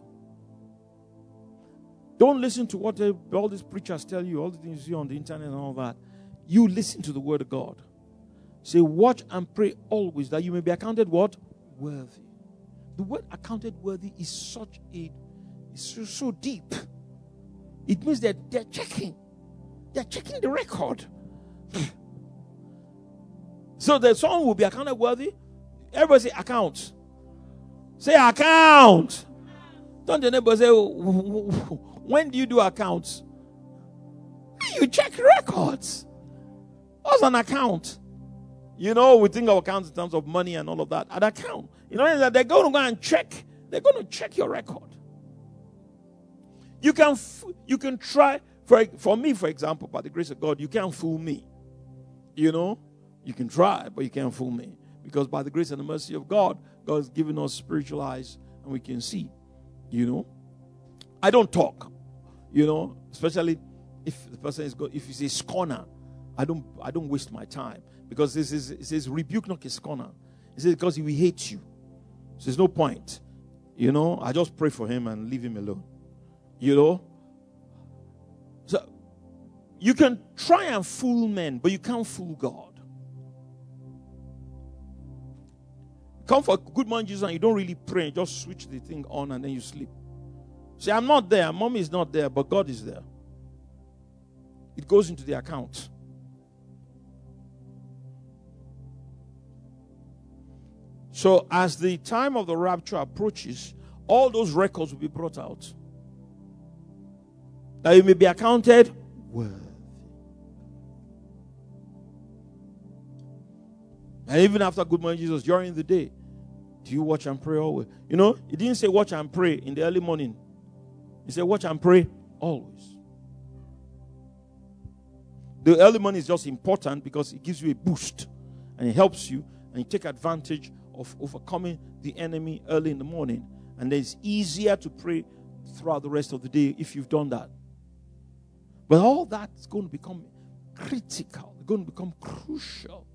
Don't listen to what they, all these preachers tell you, all the things you see on the internet and all that. You listen to the word of God. Say, watch and pray always, that you may be accounted what? Worthy. The word accounted worthy is such a, it's so, so deep. It means that they're checking. They're checking the record. So the someone will be accounted worthy. Everybody say account. Say account. Don't the neighbor say, when do you do accounts? You check records. What's an account? You know, we think of accounts in terms of money and all of that. An account. You know that they're going to go and check. They're going to check your record. You can f- you can try, for, for me, for example, by the grace of God, you can't fool me. You know, you can try, but you can't fool me. Because by the grace and the mercy of God, God has given us spiritual eyes and we can see. You know, I don't talk, you know, especially if the person is good, if he's a scorner, I don't I don't waste my time. Because this is it says rebuke not a scorner. It says because he will hate you. So there's no point. You know, I just pray for him and leave him alone. You know? So you can try and fool men, but you can't fool God. Come for good morning, Jesus, and you don't really pray, just switch the thing on and then you sleep. Say, I'm not there, mommy is not there, but God is there. It goes into the account. So as the time of the rapture approaches, all those records will be brought out, that you may be accounted worthy. And even after good morning, Jesus, during the day, do you watch and pray always? You know, he didn't say watch and pray in the early morning. He said watch and pray always. The early morning is just important because it gives you a boost and it helps you, and you take advantage of overcoming the enemy early in the morning. And then it's easier to pray throughout the rest of the day if you've done that. But all that is going to become critical. It's going to become crucial.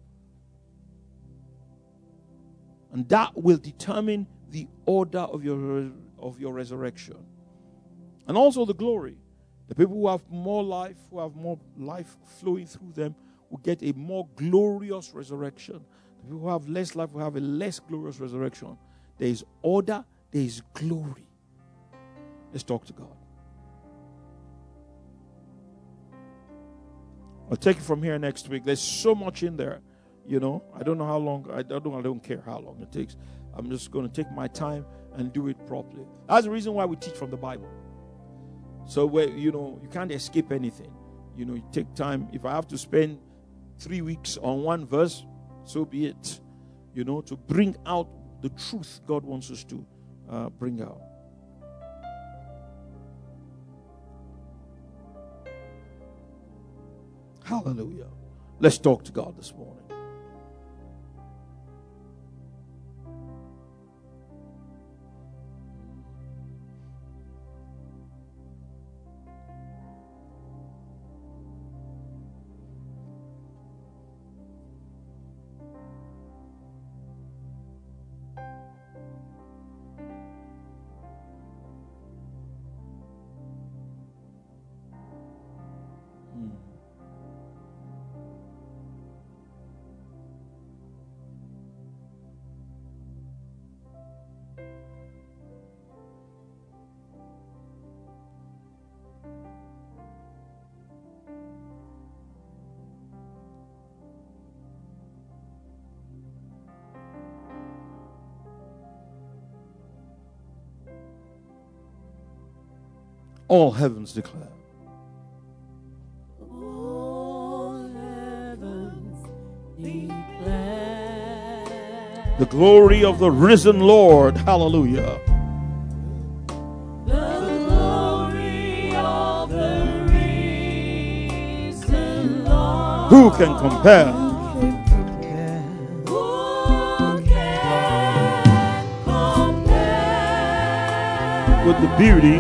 And that will determine the order of your, of your resurrection. And also the glory. The people who have more life, who have more life flowing through them, will get a more glorious resurrection. The people who have less life will have a less glorious resurrection. there is order, there is glory. Let's talk to God. I'll take it from here next week. There's so much in there. You know, I don't know how long, I don't, I don't care how long it takes. I'm just going to take my time and do it properly. That's the reason why we teach from the Bible. So, where, you know, you can't escape anything. You know, you take time. If I have to spend three weeks on one verse, so be it. You know, to bring out the truth God wants us to uh, bring out. Hallelujah. Let's talk to God this morning. All heavens declare. All heavens declare The glory of the risen Lord. Hallelujah. the glory of the risen Lord. Who can compare? Who can compare With the beauty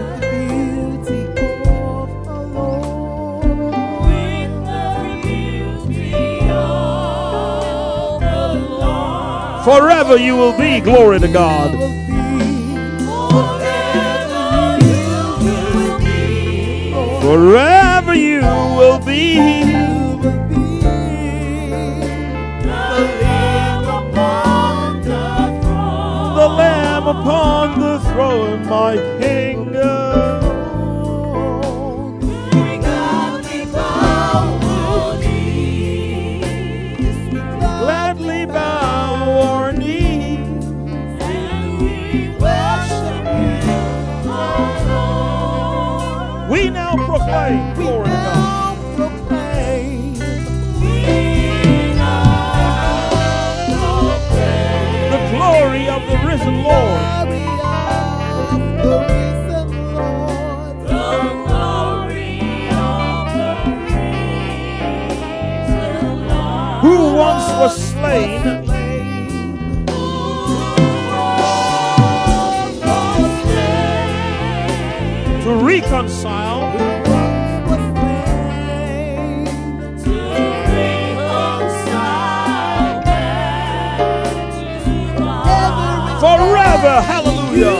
forever you will be. Glory to God. Forever you will be. The Lamb upon the throne, my kingdom. Gladly bow our knees. We now proclaim, glory to God, the glory of the risen Lord. Who once was slain to reconcile forever. Hallelujah.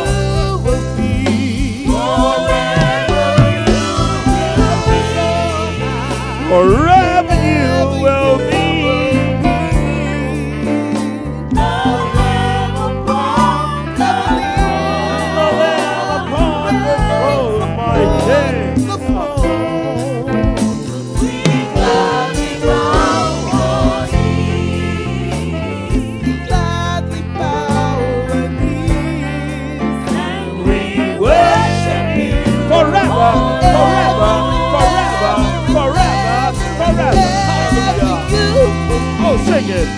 Forever you will be. The Lamb upon the throne, my King. Forever, forever, forever, forever, forever. Hallelujah. Oh, sing it.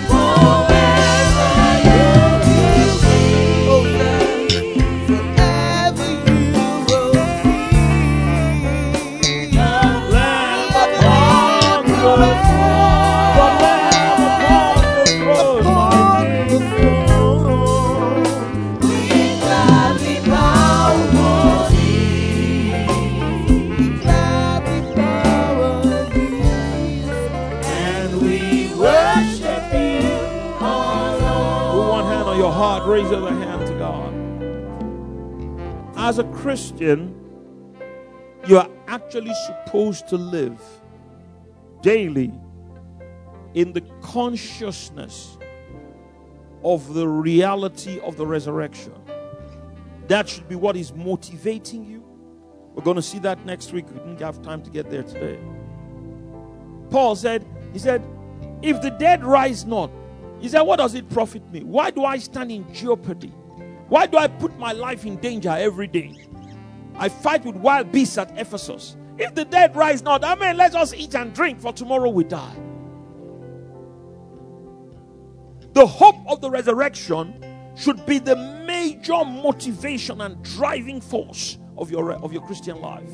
Lamb upon the throne, the Lamb upon the throne, my King. Your heart, raise your other hand to God. As a Christian, you are actually supposed to live daily in the consciousness of the reality of the resurrection. That should be what is motivating you. We're going to see that next week. We didn't have time to get there today. Paul said, he said, if the dead rise not, he said, what does it profit me? Why do I stand in jeopardy? Why do I put my life in danger every day? I fight with wild beasts at Ephesus. If the dead rise not, I mean, let us eat and drink, for tomorrow we die. The hope of the resurrection should be the major motivation and driving force of your, of your Christian life.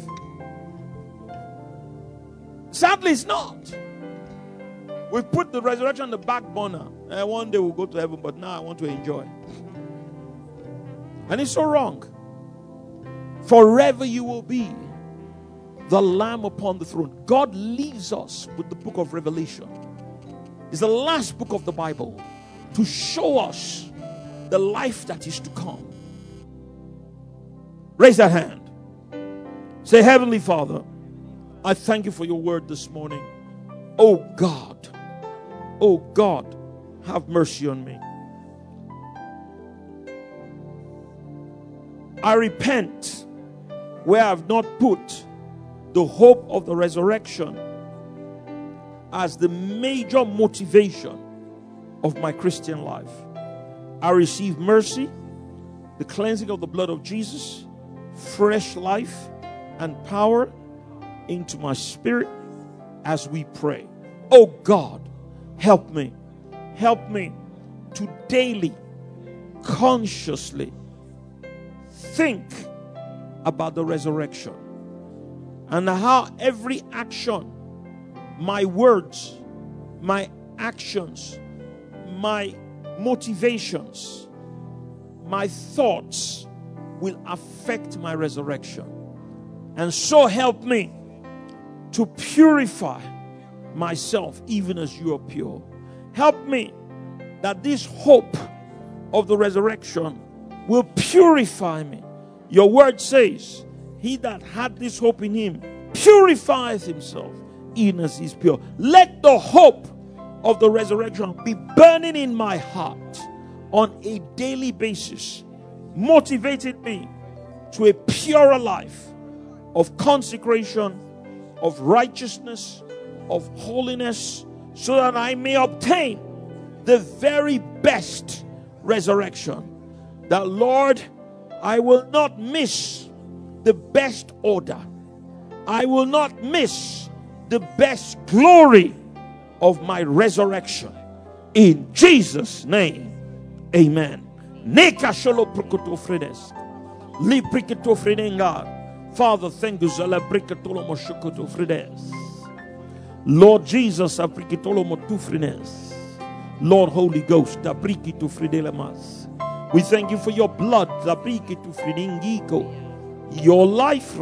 Sadly, it's not. We've put the resurrection on the back burner. And one day we'll go to heaven, but now I want to enjoy. And it's so wrong. Forever you will be the Lamb upon the throne. God leaves us with the book of Revelation. It's the last book of the Bible to show us the life that is to come. Raise that hand. Say, Heavenly Father, I thank you for your word this morning. Oh God, oh God, have mercy on me. I repent where I have not put the hope of the resurrection as the major motivation of my Christian life. I receive mercy, the cleansing of the blood of Jesus, fresh life and power into my spirit as we pray. Oh God, help me. Help me to daily, consciously think about the resurrection and how every action, my words, my actions, my motivations, my thoughts will affect my resurrection. And so help me to purify myself even as you are pure. Help me that this hope of the resurrection will purify me. Your word says, he that had this hope in him purifies himself even as he is pure. Let the hope of the resurrection be burning in my heart on a daily basis, motivating me to a purer life of consecration, of righteousness, of holiness, so that I may obtain the very best resurrection. That, Lord, I will not miss the best order. I will not miss the best glory of my resurrection. In Jesus' name, amen. Father, thank you. Lord Jesus, Lord Holy Ghost, we thank you for your blood, your life,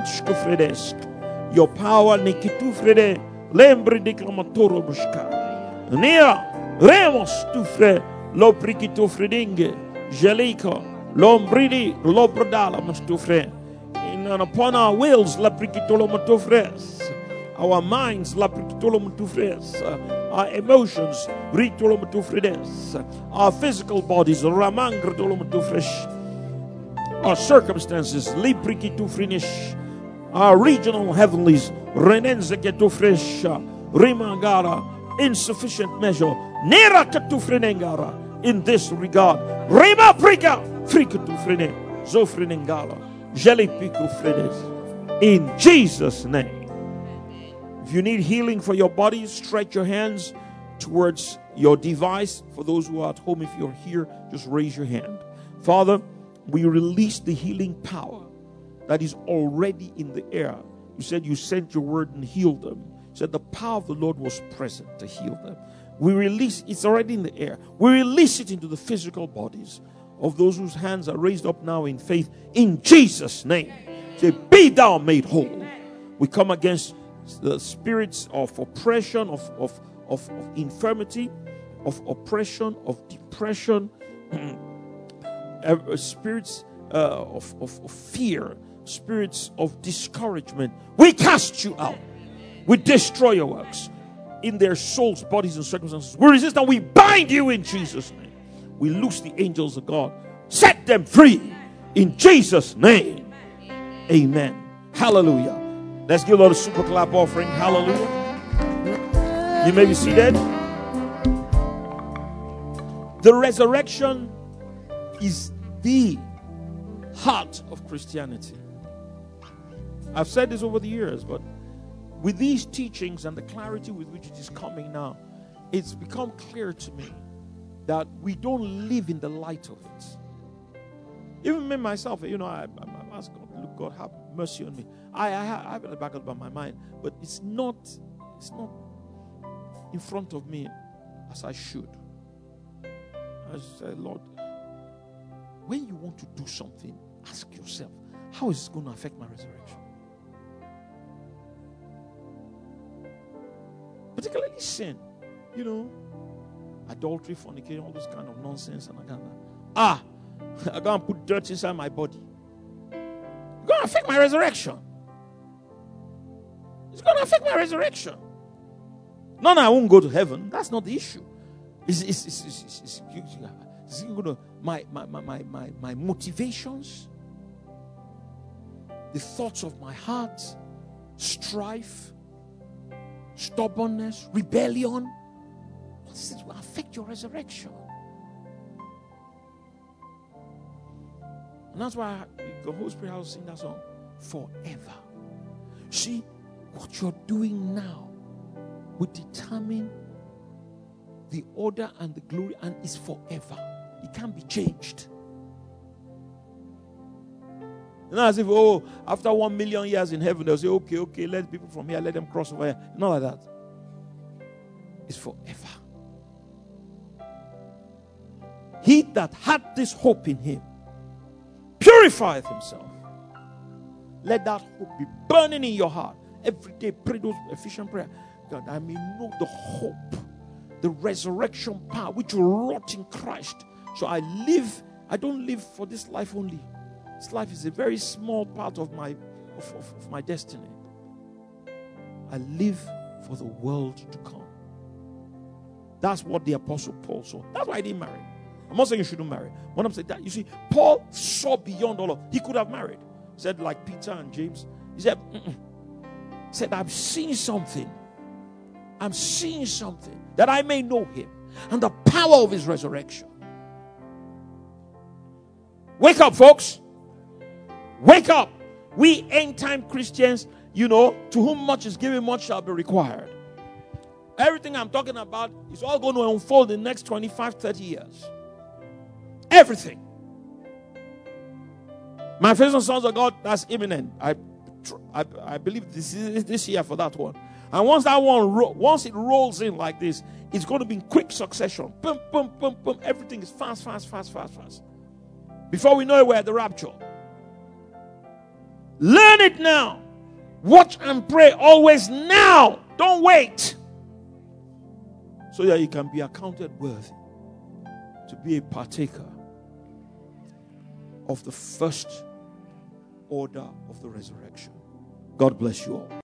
your power, lembri declamatoro busca. Nia remos tufre lo prikito fredinge jelika lombridi lobrodala mustufre. And upon our wills la prikitolo mutufres, our minds la prikitolo mutufres, our emotions ritolo mutufres, our physical bodies ramangritolo mutufres, our circumstances liprikitufrinish, our regional heavenlies renenze getufresha rimangara insufficient measure nera katufrenengara. In this regard rima prika frikatufrene zofrenengala jelipikufrenes. In Jesus' name. If you need healing for your body, stretch your hands towards your device. For those who are at home, if you're here, just raise your hand. Father, we release the healing power that is already in the air. You said you sent your word and healed them. You said the power of the Lord was present to heal them. We release, it's already in the air. We release it into the physical bodies of those whose hands are raised up now in faith. In Jesus' name. Say, be thou made whole. We come against the spirits of oppression, of, of, of, of infirmity, of oppression, of depression, spirits uh, of, of, of fear, spirits of discouragement. We cast you out. We destroy your works in their souls, bodies, and circumstances. We resist and we bind you in Jesus' name. We loose the angels of God. Set them free in Jesus' name. Amen. Hallelujah. Let's give a little super clap offering. Hallelujah. You may be seated. The resurrection is the heart of Christianity. I've said this over the years, but with these teachings and the clarity with which it is coming now, it's become clear to me that we don't live in the light of it. Even me myself, you know, I, I, I ask God, look, God, have mercy on me. I, I, I have it in the back of my mind, but it's not, it's not in front of me as I should. I say, Lord, when you want to do something, ask yourself, how is it going to affect my resurrection? Particularly sin, you know, adultery, fornication, all this kind of nonsense, and I can't. Ah, I can't put dirt inside my body. It's going to affect my resurrection. It's going to affect my resurrection. No, no, I won't go to heaven. That's not the issue. It's, it's, it's, it's, it's, it's, it's going to, my, my, my, my, my, my motivations, the thoughts of my heart, strife, stubbornness, rebellion. What is it will affect your resurrection? And that's why the Holy Spirit has sing that song, forever. See, what you're doing now will determine the order and the glory, and is forever. It can't be changed. Not as if, oh, after one million years in heaven, they'll say, okay, okay, let people from here, let them cross over here. Not like that. It's forever. He that had this hope in him purifieth himself. Let that hope be burning in your heart. Every day, pray those efficient prayer. God, I may know the hope, the resurrection power which will rot in Christ. So I live, I don't live for this life only. This life is a very small part of my of, of, of my destiny. I live for the world to come. That's what the Apostle Paul saw. That's why he didn't marry. I'm not saying you shouldn't marry. When I'm saying that, you see, Paul saw beyond all of. He could have married. He said, like Peter and James. He said, Mm-mm. He said, I'm seeing something. I'm seeing something that I may know him and the power of his resurrection. Wake up, folks. Wake up. We end time Christians, you know, to whom much is given, much shall be required. Everything I'm talking about is all going to unfold in the next twenty-five, thirty years. Everything. Manifestation of sons of God, that's imminent. I, I, I believe this is this year for that one. And once that one, ro- once it rolls in like this, it's going to be in quick succession. Boom, boom, boom, boom. Everything is fast, fast, fast, fast, fast. Before we know it, we're at the rapture. Learn it now. Watch and pray always now. Don't wait. So that you can be accounted worthy to be a partaker of the first order of the resurrection. God bless you all.